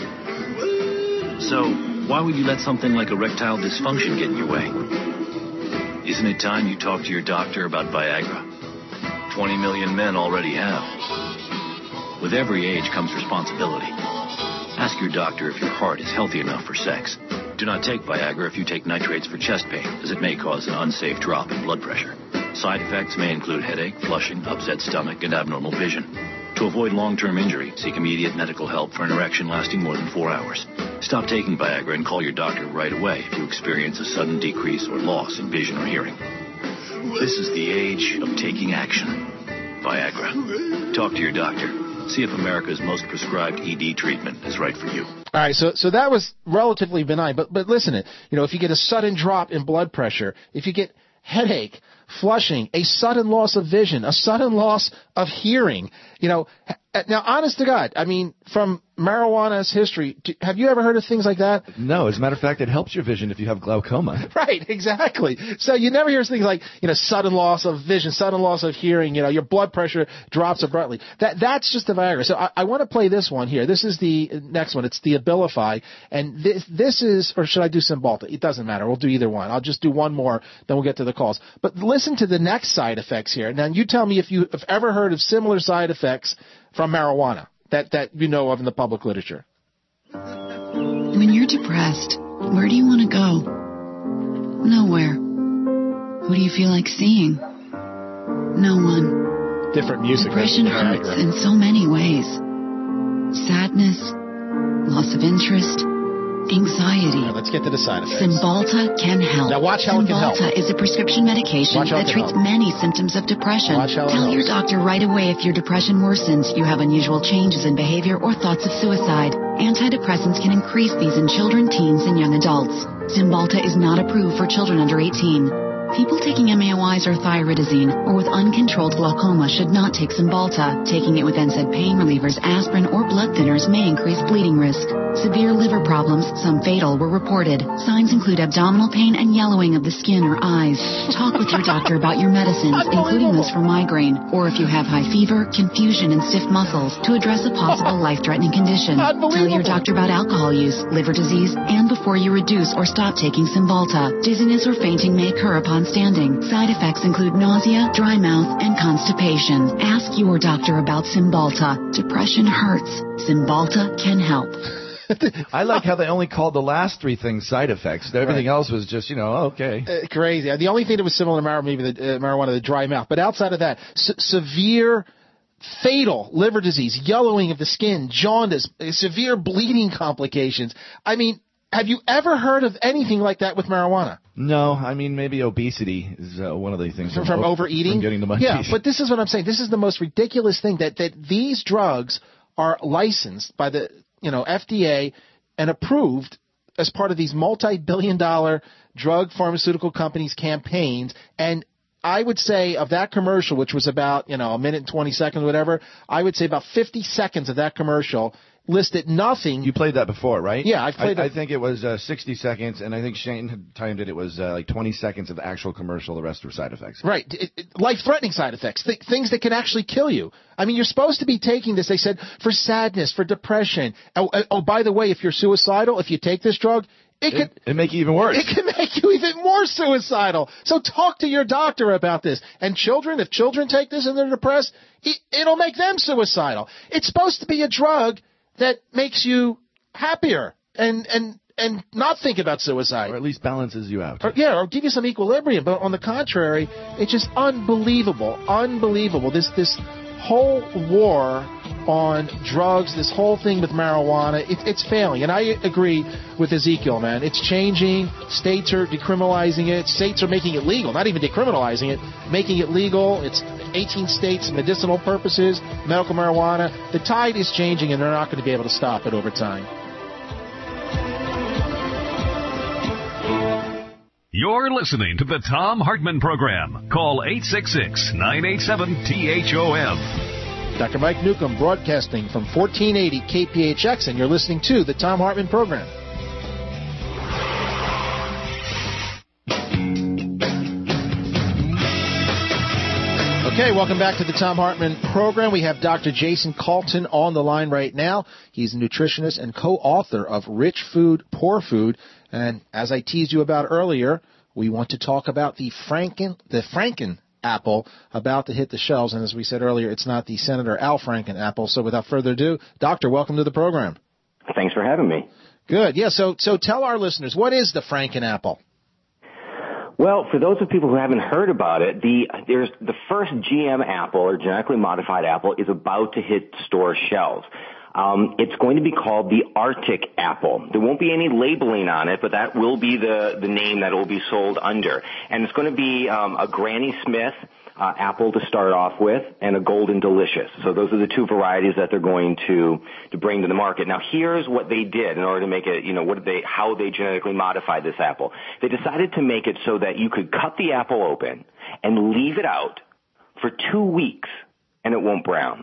So, why would you let something like erectile dysfunction get in your way? Isn't it time you talk to your doctor about Viagra? 20 million men already have. With every age comes responsibility. Ask your doctor if your heart is healthy enough for sex. Do not take Viagra if you take nitrates for chest pain, as it may cause an unsafe drop in blood pressure. Side effects may include headache, flushing, upset stomach, and abnormal vision. To avoid long-term injury, seek immediate medical help for an erection lasting more than 4 hours. Stop taking Viagra and call your doctor right away if you experience a sudden decrease or loss in vision or hearing. This is the age of taking action. Viagra. Talk to your doctor. See if America's most prescribed ED treatment is right for you. All right, so that was relatively benign, but listen, if you get a sudden drop in blood pressure, if you get headache, flushing, a sudden loss of vision, a sudden loss of hearing, now, honest to God, I mean, from marijuana's history, have you ever heard of things like that? No, as a matter of fact, it helps your vision if you have glaucoma. Right, exactly. So you never hear things like, sudden loss of vision, sudden loss of hearing, your blood pressure drops abruptly. That's just the Viagra. So I want to play this one here. This is the next one. It's the Abilify. And this is, or should I do Cymbalta? It doesn't matter. We'll do either one. I'll just do one more, then we'll get to the calls. But listen to the next side effects here. Now, you tell me if you have ever heard of similar side effects from marijuana that you know of in the public literature. When you're depressed, where do you want to go? Nowhere. Who do you feel like seeing? No one. Different music. Depression hurts in so many ways. Sadness, loss of interest, anxiety. Right, let's get to the side effects. Cymbalta can help. Now watch how it can help. Cymbalta is a prescription medication that treats many symptoms of depression. Tell your doctor right away if your depression worsens, you have unusual changes in behavior, or thoughts of suicide. Antidepressants can increase these in children, teens, and young adults. Cymbalta is not approved for children under 18. People taking MAOIs or Thyroidazine or with uncontrolled glaucoma should not take Cymbalta. Taking it with NSAID pain relievers, aspirin, or blood thinners may increase bleeding risk. Severe liver problems, some fatal, were reported. Signs include abdominal pain and yellowing of the skin or eyes. Talk with your doctor about your medicines, including those for migraine, or if you have high fever, confusion, and stiff muscles, to address a possible life-threatening condition. Tell your doctor about alcohol use, liver disease, and before you reduce or stop taking Cymbalta. Dizziness or fainting may occur upon standing. Side effects include nausea, dry mouth, and constipation. Ask your doctor about Cymbalta. Depression hurts. Cymbalta can help. I like how they only called the last three things side effects. Everything else was just, okay. Crazy. The only thing that was similar to marijuana, the dry mouth. But outside of that, severe, fatal liver disease, yellowing of the skin, jaundice, severe bleeding complications. I mean, have you ever heard of anything like that with marijuana? No, I mean, maybe obesity is one of the things. From overeating? From getting the money. Yeah, but this is what I'm saying. This is the most ridiculous thing, that these drugs are licensed by the FDA and approved as part of these multi-billion-dollar drug pharmaceutical companies' campaigns. And I would say of that commercial, which was about, a minute and 20 seconds, whatever, I would say about 50 seconds of that commercial listed nothing. You played that before, right? Yeah, I played it. I think it was 60 seconds, and I think Shane had timed it. It was like 20 seconds of the actual commercial. The rest were side effects. Right. Life-threatening side effects, things that can actually kill you. I mean, you're supposed to be taking this, they said, for sadness, for depression. Oh, by the way, if you're suicidal, if you take this drug, it make you even worse. It can make you even more suicidal. So talk to your doctor about this. And children, if children take this and they're depressed, it'll make them suicidal. It's supposed to be a drug that makes you happier and not think about suicide. Or at least balances you out. Or give you some equilibrium. But on the contrary, it's just unbelievable. This whole war on drugs, this whole thing with marijuana, it's failing. And I agree with Ezekiel, man. It's changing. States are decriminalizing it. States are making it legal, not even decriminalizing it, making it legal. It's 18 states, medicinal purposes, medical marijuana. The tide is changing, and they're not going to be able to stop it over time. You're listening to the Thom Hartmann Program. Call 866-987-THOM. Dr. Mike Newcomb broadcasting from 1480 KPHX, and you're listening to the Thom Hartmann Program. Okay, welcome back to the Thom Hartmann Program. We have Dr. Jason Calton on the line right now. He's a nutritionist and co-author of Rich Food, Poor Food. And as I teased you about earlier, we want to talk about the Franken apple about to hit the shelves. And as we said earlier, it's not the Senator Al Franken apple. So without further ado, Doctor, welcome to the program. Thanks for having me. Good. Yeah, so tell our listeners, what is the Franken apple? Well, for those of people who haven't heard about it, there's the first GM apple, or genetically modified apple, is about to hit store shelves. It's going to be called the Arctic apple. There won't be any labeling on it, but that will be the name that it will be sold under. And it's going to be a Granny Smith apple to start off with, and a Golden Delicious. So those are the two varieties that they're going to bring to the market. Now, here's what they did in order to make it, how they genetically modified this apple. They decided to make it so that you could cut the apple open and leave it out for 2 weeks, and it won't brown.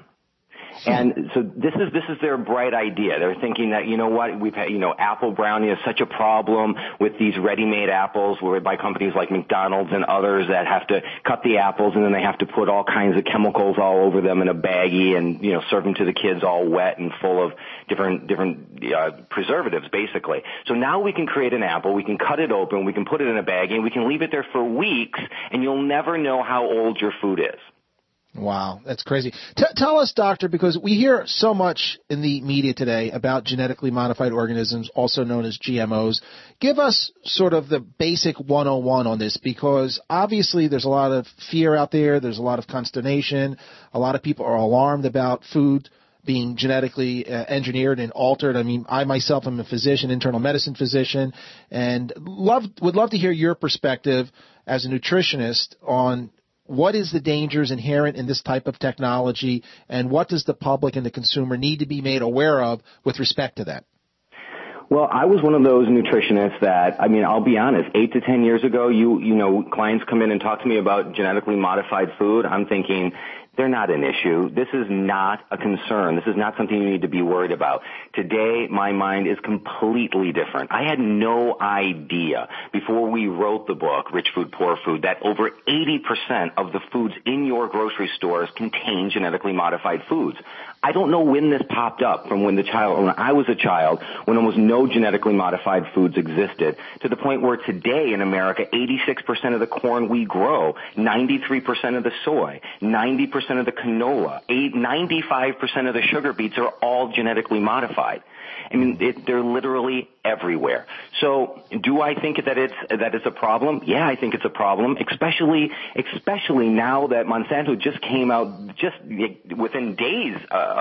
And so this is their bright idea. They're thinking that, we've had, apple brownie is such a problem with these ready-made apples by companies like McDonald's and others that have to cut the apples and then they have to put all kinds of chemicals all over them in a baggie and, serve them to the kids all wet and full of different preservatives, basically. So now we can create an apple, we can cut it open, we can put it in a baggie, and we can leave it there for weeks, and you'll never know how old your food is. Wow, that's crazy. Tell us, doctor, because we hear so much in the media today about genetically modified organisms, also known as GMOs. Give us sort of the basic 101 on this, because obviously there's a lot of fear out there. There's a lot of consternation. A lot of people are alarmed about food being genetically engineered and altered. I mean, I myself am a physician, internal medicine physician, and would love to hear your perspective as a nutritionist on what is the dangers inherent in this type of technology, and what does the public and the consumer need to be made aware of with respect to that? Well, I was one of those nutritionists that, I mean, I'll be honest, 8 to 10 years ago, you know, clients come in and talk to me about genetically modified food. I'm thinking, they're not an issue. This is not a concern. This is not something you need to be worried about. Today, my mind is completely different. I had no idea before we wrote the book, Rich Food, Poor Food, that over 80% of the foods in your grocery stores contain genetically modified foods. I don't know when this popped up from when I was a child, when almost no genetically modified foods existed, to the point where today in America, 86% of the corn we grow, 93% of the soy, 90% of the canola, 95% of the sugar beets are all genetically modified. I mean, they're literally everywhere. So, do I think that it's a problem? Yeah, I think it's a problem, especially now that Monsanto just came out just within days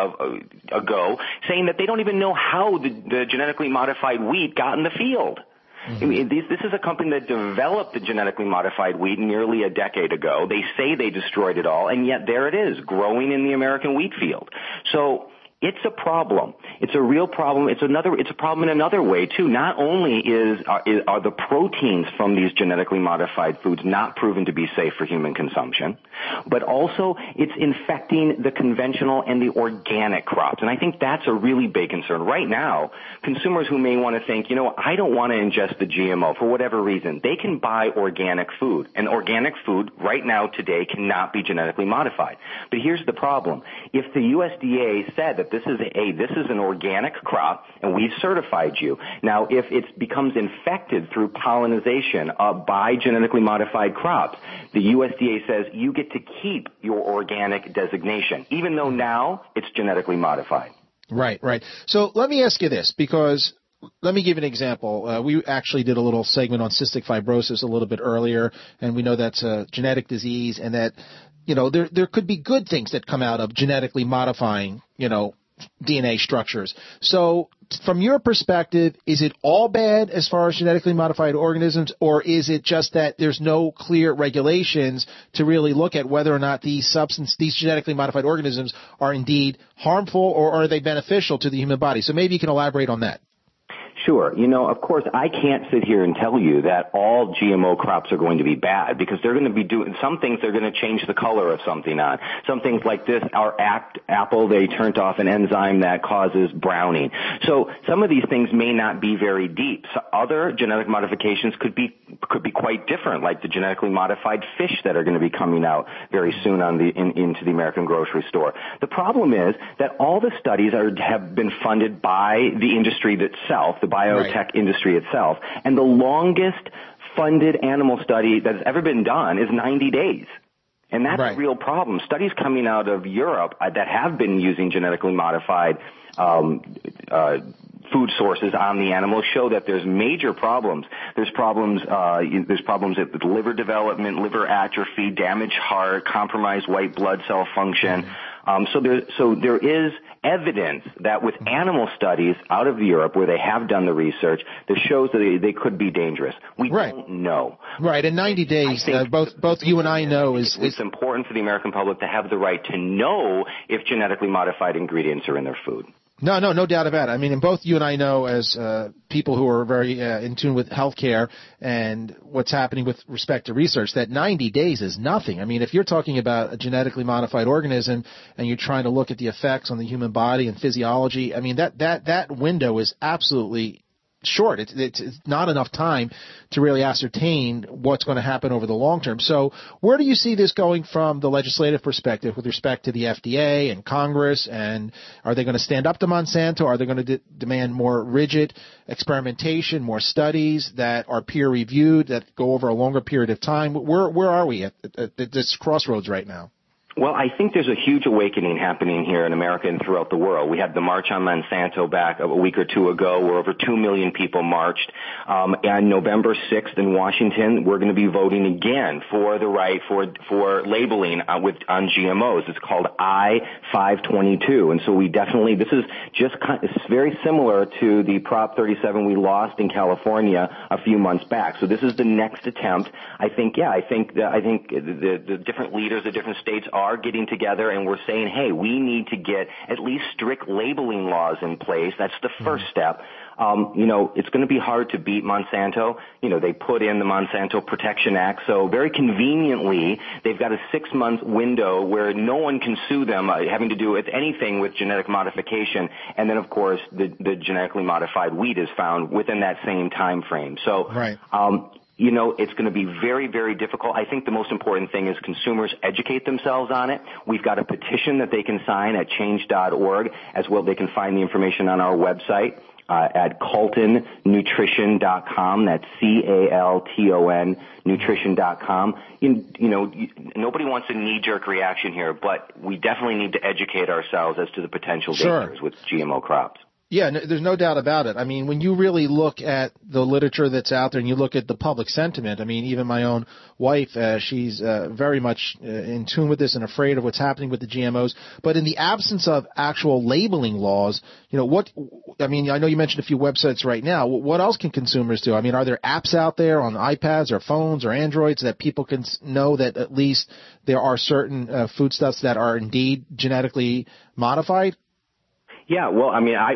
ago saying that they don't even know how the genetically modified wheat got in the field. Mm-hmm. I mean, this is a company that developed the genetically modified wheat nearly a decade ago. They say they destroyed it all, and yet there it is, growing in the American wheat field. So, it's a problem. It's a real problem. It's a problem in another way too. Not only are the proteins from these genetically modified foods not proven to be safe for human consumption, but also it's infecting the conventional and the organic crops. And I think that's a really big concern. Right now, consumers who may want to think, you know, I don't want to ingest the GMO for whatever reason, they can buy organic food. And organic food right now today cannot be genetically modified. But here's the problem. If the USDA said that this is an organic crop, and we've certified you. Now, if it becomes infected through pollination by genetically modified crops, the USDA says you get to keep your organic designation, even though now it's genetically modified. Right. So let me ask you this, because let me give an example. We actually did a little segment on cystic fibrosis a little bit earlier, and we know that's a genetic disease, and that, you know, there could be good things that come out of genetically modifying, you know, DNA structures. So from your perspective, is it all bad as far as genetically modified organisms, or is it just that there's no clear regulations to really look at whether or not these genetically modified organisms are indeed harmful, or are they beneficial to the human body? So maybe you can elaborate on that. Sure. You know, of course, I can't sit here and tell you that all GMO crops are going to be bad, because they're going to be doing some things. They're going to change the color of something on. Some things like this, our apple, they turned off an enzyme that causes browning. So some of these things may not be very deep. So other genetic modifications could be quite different, like the genetically modified fish that are going to be coming out very soon into the American grocery store. The problem is that all the studies have been funded by the industry itself, the biotech industry itself, and the longest funded animal study that has ever been done is 90 days. And that's a real problem. Studies coming out of Europe that have been using genetically modified food sources on the animals show that there's major problems. There's problems with liver development, liver atrophy, damaged heart, compromised white blood cell function. So there is evidence that with animal studies out of Europe where they have done the research that shows that they could be dangerous. We don't know. Right. In 90 days, both you and I know it's important for the American public to have the right to know if genetically modified ingredients are in their food. No doubt about it. I mean, and both you and I know, as people who are very in tune with healthcare and what's happening with respect to research, that 90 days is nothing. I mean, if you're talking about a genetically modified organism and you're trying to look at the effects on the human body and physiology, I mean, that window is absolutely short. It's not enough time to really ascertain what's going to happen over the long term. So where do you see this going from the legislative perspective with respect to the FDA and Congress? And are they going to stand up to Monsanto? Are they going to demand more rigid experimentation, more studies that are peer reviewed, that go over a longer period of time? Where are we at this crossroads right now? Well, I think there's a huge awakening happening here in America and throughout the world. We had the March on Monsanto back a week or two ago, where over 2 million people marched. And November 6th in Washington, we're going to be voting again for the right for labeling on GMOs. It's called I-522. And so this is it's very similar to the Prop 37 we lost in California a few months back. So this is the next attempt. I think the different leaders of different states are are getting together and we're saying, hey, we need to get at least strict labeling laws in place. That's the first step. It's going to be hard to beat Monsanto. They put in the Monsanto Protection Act, so very conveniently, they've got a 6-month window where no one can sue them having to do with anything with genetic modification. And then, of course, the genetically modified wheat is found within that same time frame. So, right. It's going to be very, very difficult. I think the most important thing is consumers educate themselves on it. We've got a petition that they can sign at change.org. As well, they can find the information on our website at CaltonNutrition.com. That's CALTON nutrition.com. Nobody wants a knee-jerk reaction here, but we definitely need to educate ourselves as to the potential dangers with GMO crops. Yeah, there's no doubt about it. I mean, when you really look at the literature that's out there and you look at the public sentiment, I mean, even my own wife, she's very much in tune with this and afraid of what's happening with the GMOs. But in the absence of actual labeling laws, I know you mentioned a few websites right now. What else can consumers do? I mean, are there apps out there on iPads or phones or Androids that people can know that at least there are certain foodstuffs that are indeed genetically modified? Yeah, well, I mean,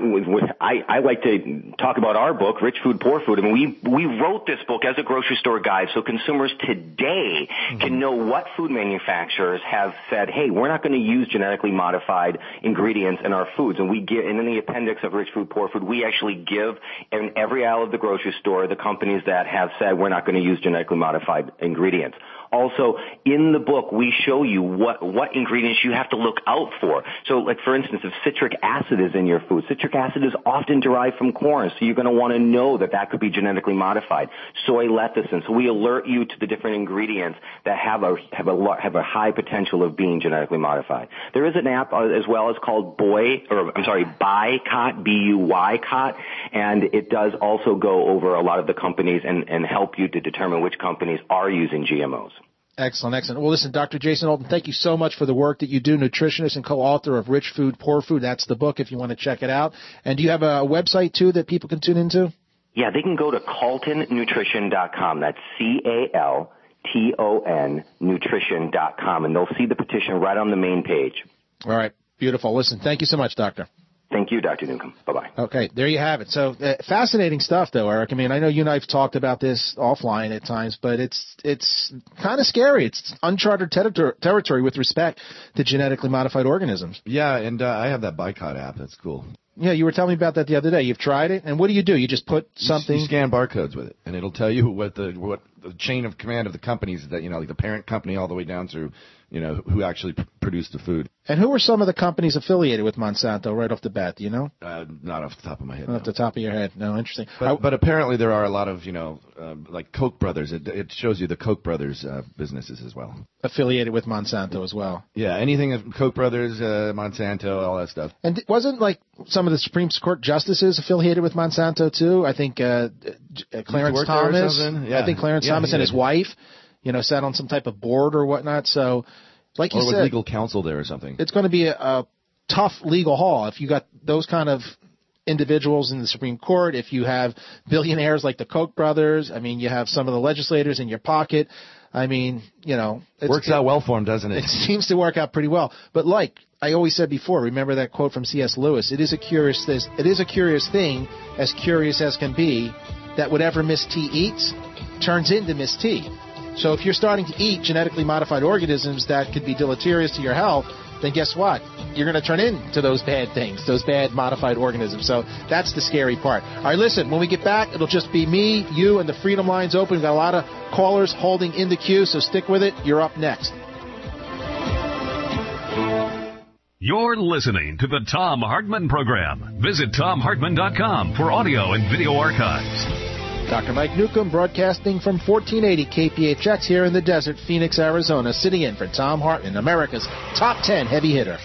I like to talk about our book, Rich Food, Poor Food. I mean, we wrote this book as a grocery store guide so consumers today can know what food manufacturers have said, hey, we're not going to use genetically modified ingredients in our foods. And in the appendix of Rich Food, Poor Food, we actually give in every aisle of the grocery store the companies that have said we're not going to use genetically modified ingredients. Also, in the book, we show you what ingredients you have to look out for. So, like, for instance, if citric acid is in your food, citric acid is often derived from corn, so you're going to want to know that could be genetically modified. Soy lecithin. So we alert you to the different ingredients that have a high potential of being genetically modified. There is an app as well. It's called Buycott, B-U-Y-Cott, and it does also go over a lot of the companies and help you to determine which companies are using GMOs. Excellent. Well, listen, Dr. Jason Alton, thank you so much for the work that you do, nutritionist and co-author of Rich Food, Poor Food. That's the book if you want to check it out. And do you have a website, too, that people can tune into? Yeah, they can go to CaltonNutrition.com. That's CALTON nutrition.com, and they'll see the petition right on the main page. All right. Beautiful. Listen, thank you so much, Doctor. Thank you, Dr. Newcomb. Bye-bye. Okay, there you have it. So fascinating stuff, though, Eric. I mean, I know you and I have talked about this offline at times, but it's kind of scary. It's uncharted territory with respect to genetically modified organisms. Yeah, and I have that Buycott app. That's cool. Yeah, you were telling me about that the other day. You've tried it, and what do? You just put something. You scan barcodes with it, and it'll tell you what the chain of command of the companies that like the parent company all the way down through who actually produced the food. And who are some of the companies affiliated with Monsanto right off the bat? Do you know? Not off the top of my head. Not off the top of your head. No, interesting. But apparently there are a lot of like Koch brothers. It shows you the Koch brothers businesses as well. Affiliated with Monsanto as well. Yeah, anything of Koch brothers, Monsanto, all that stuff. And wasn't like some of the Supreme Court justices affiliated with Monsanto too? I think Clarence Thomas. Yeah. I think Clarence Thomas and his wife, sat on some type of board or whatnot. So, like you said, with legal counsel there or something. It's going to be a tough legal haul if you got those kind of individuals in the Supreme Court. If you have billionaires like the Koch brothers, I mean, you have some of the legislators in your pocket. I mean, it works out well for them, doesn't it? It seems to work out pretty well. But like I always said before, remember that quote from C.S. Lewis? It is a curious thing, as curious as can be, that whatever Miss T eats turns into Miss T. So if you're starting to eat genetically modified organisms that could be deleterious to your health, then guess what? You're going to turn into those bad things, those bad modified organisms. So that's the scary part. All right, listen, when we get back, it'll just be me, you, and the Freedom Line's open. We've got a lot of callers holding in the queue, so stick with it. You're up next. You're listening to the Thom Hartmann Program. Visit ThomHartmann.com for audio and video archives. Dr. Mike Newcomb broadcasting from 1480 KPHX here in the desert, Phoenix, Arizona, sitting in for Thom Hartmann, America's top 10 heavy hitter.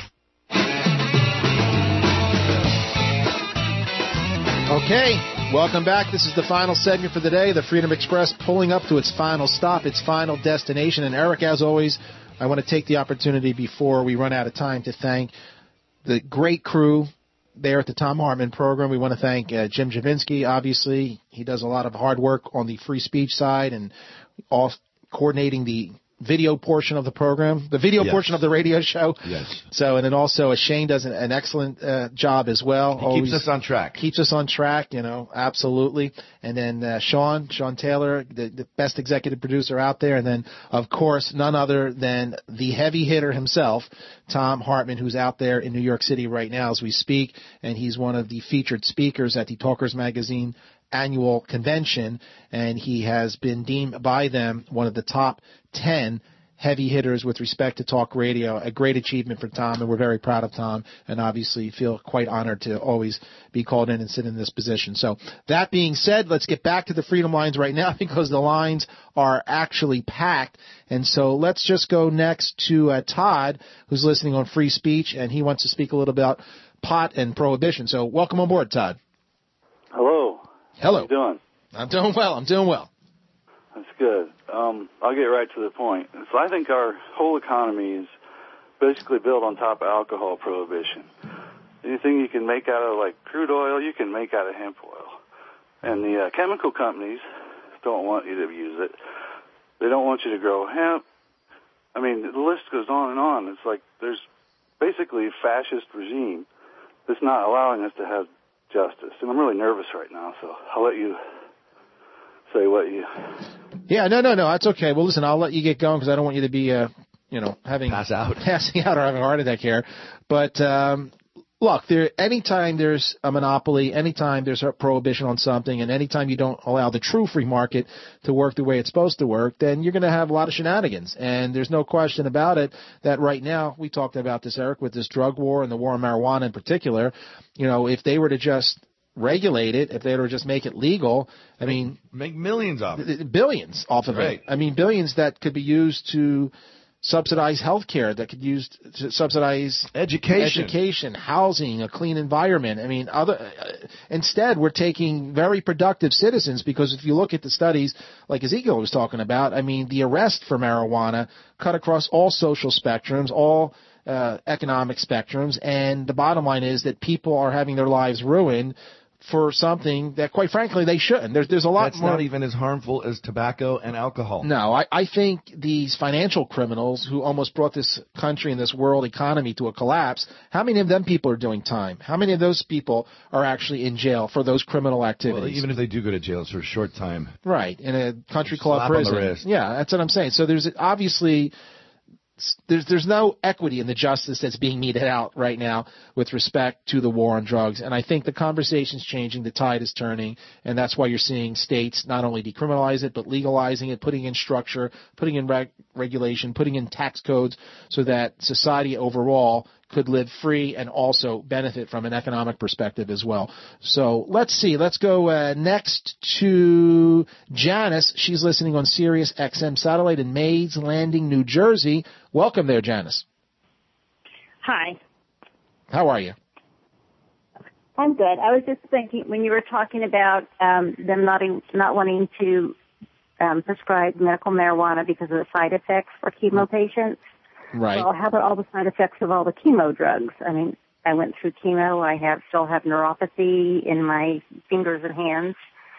Okay, welcome back. This is the final segment for the day. The Freedom Express pulling up to its final stop, its final destination. And Eric, as always, I want to take the opportunity before we run out of time to thank the great crew there at the Thom Hartmann program. We want to thank Jim Javinsky, obviously. He does a lot of hard work on the free speech side and coordinating the video portion of the program, the video portion of the radio show. Yes. So, and then also Shane does an excellent job as well. He keeps us on track. Keeps us on track, absolutely. And then Sean Taylor, the best executive producer out there. And then, of course, none other than the heavy hitter himself, Thom Hartmann, who's out there in New York City right now as we speak. And he's one of the featured speakers at the Talkers Magazine annual convention, and he has been deemed by them one of the top 10 heavy hitters with respect to talk radio. A great achievement for Tom, and we're very proud of Tom, and obviously feel quite honored to always be called in and sit in this position. So that being said, let's get back to the Freedom Lines right now because the lines are actually packed. And so let's just go next to Todd, who's listening on Free Speech, and he wants to speak a little about pot and prohibition. So welcome on board, Todd. Hello. Hello. How you doing? I'm doing well. That's good. I'll get right to the point. So I think our whole economy is basically built on top of alcohol prohibition. Anything you can make out of like crude oil, you can make out of hemp oil. And the chemical companies don't want you to use it. They don't want you to grow hemp. I mean, the list goes on and on. It's like there's basically a fascist regime that's not allowing us to have justice. And I'm really nervous right now, so I'll let you say what you... Yeah, no, that's okay. Well, listen, I'll let you get going because I don't want you to be, passing out or having a heart attack here. But look, anytime there's a monopoly, anytime there's a prohibition on something, and anytime you don't allow the true free market to work the way it's supposed to work, then you're going to have a lot of shenanigans. And there's no question about it that right now, we talked about this, Eric, with this drug war and the war on marijuana in particular, if they were to just regulate it, if they were to just make it legal, I mean... Make millions off it. Billions off of it. I mean, billions that could be used to subsidize health care, that could use to subsidize education, housing, a clean environment. I mean, instead, we're taking very productive citizens because if you look at the studies like Ezekiel was talking about, I mean, the arrest for marijuana cut across all social spectrums, all economic spectrums, and the bottom line is that people are having their lives ruined for something that, quite frankly, they shouldn't. There's a lot That's more. not even as harmful as tobacco and alcohol. No, I think these financial criminals who almost brought this country and this world economy to a collapse, how many of them people are doing time? How many of those people are actually in jail for those criminal activities? Well, even if they do go to jail, it's for a short time. Right, in a country club Slap prison. on the wrist. Yeah, that's what I'm saying. So there's obviously... There's no equity in the justice that's being meted out right now with respect to the war on drugs. And I think the conversation's changing, the tide is turning, and that's why you're seeing states not only decriminalize it, but legalizing it, putting in structure, putting in regulation, putting in tax codes so that society overall could live free and also benefit from an economic perspective as well. So let's see. Let's go next to Janice. She's listening on Sirius XM Satellite in Mays Landing, New Jersey. Welcome there, Janice. Hi. How are you? I'm good. I was just thinking when you were talking about them not wanting to prescribe medical marijuana because of the side effects for chemo patients. Right. Well, how about all the side effects of all the chemo drugs? I mean, I went through chemo. I still have neuropathy in my fingers and hands,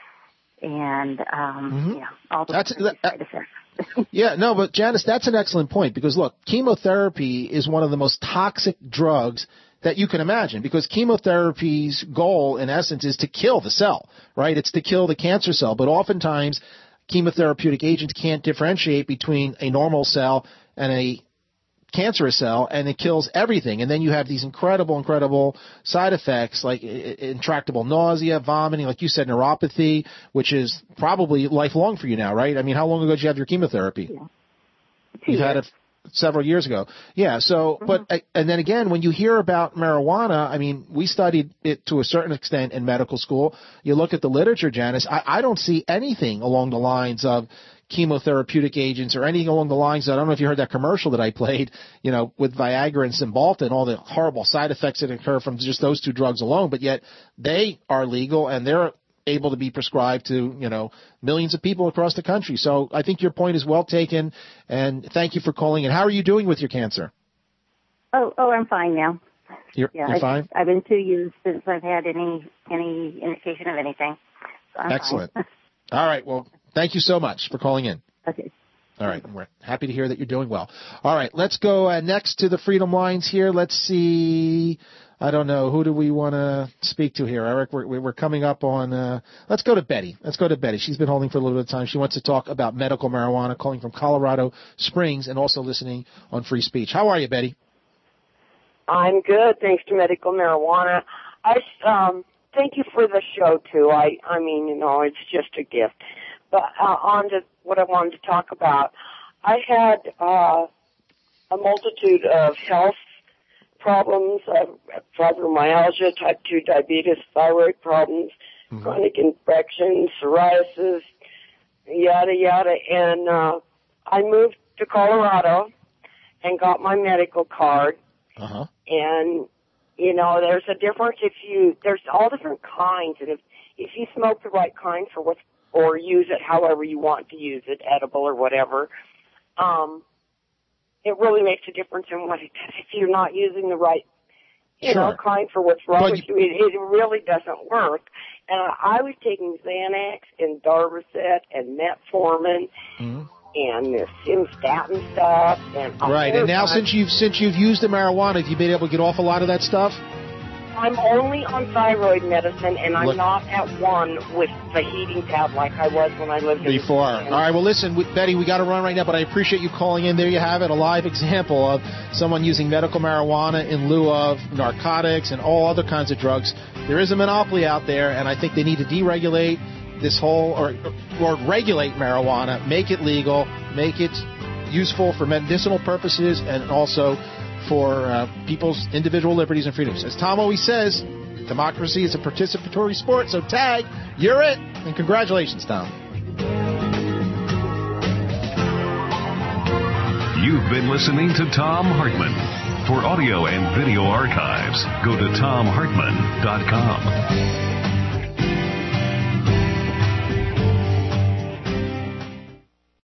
and all the side effects. Yeah, no, but Janice, that's an excellent point because look, chemotherapy is one of the most toxic drugs that you can imagine because chemotherapy's goal, in essence, is to kill the cell, right? It's to kill the cancer cell, but oftentimes chemotherapeutic agents can't differentiate between a normal cell and a cancerous cell, and it kills everything. And then you have these incredible side effects like intractable nausea, vomiting, like you said, neuropathy, which is probably lifelong for you now, right? I mean, how long ago did you have your chemotherapy? Yeah. You've had it several years ago. Yeah, so, but, and then again, when you hear about marijuana, I mean, we studied it to a certain extent in medical school. You look at the literature, Janice, I don't see anything along the lines of chemotherapeutic agents or anything along the lines of, I don't know if you heard that commercial that I played, with Viagra and Cymbalta and all the horrible side effects that occur from just those two drugs alone, but yet they are legal and they're able to be prescribed to, millions of people across the country. So I think your point is well taken, and thank you for calling in. How are you doing with your cancer? Oh, I'm fine now. You're fine? I've been 2 years since I've had any indication of anything. So I'm excellent. Fine. All right. Well, thank you so much for calling in. Okay. All right. We're happy to hear that you're doing well. All right. Let's go next to the Freedom Lines here. Let's see. I don't know. Who do we want to speak to here, Eric? We're coming up on, let's go to Betty. She's been holding for a little bit of time. She wants to talk about medical marijuana, calling from Colorado Springs and also listening on Free Speech. How are you, Betty? I'm good, thanks to medical marijuana. I thank you for the show, too. I mean, it's just a gift. But on to what I wanted to talk about. I had a multitude of health problems, fibromyalgia, type 2 diabetes, thyroid problems, chronic infections, psoriasis, yada, yada. And I moved to Colorado and got my medical card. Uh-huh. And, there's a difference there's all different kinds. And if you smoke the right kind or use it however you want to use it, edible or whatever, it really makes a difference in what it does. If you're not using the right, kind for what's wrong with you, it really doesn't work. And I was taking Xanax and Darvocet and Metformin and the Simstatin stuff. Right. And now since you've used the marijuana, have you been able to get off a lot of that stuff? I'm only on thyroid medicine, and I'm not at one with the heating pad like I was when I lived before. All right, well, listen, Betty, we got to run right now, but I appreciate you calling in. There you have it, a live example of someone using medical marijuana in lieu of narcotics and all other kinds of drugs. There is a monopoly out there, and I think they need to deregulate this whole, or regulate marijuana, make it legal, make it useful for medicinal purposes, and also for people's individual liberties and freedoms. As Tom always says, democracy is a participatory sport, so tag, you're it. And congratulations, Tom. You've been listening to Tom Hartman. For audio and video archives, go to TomHartman.com.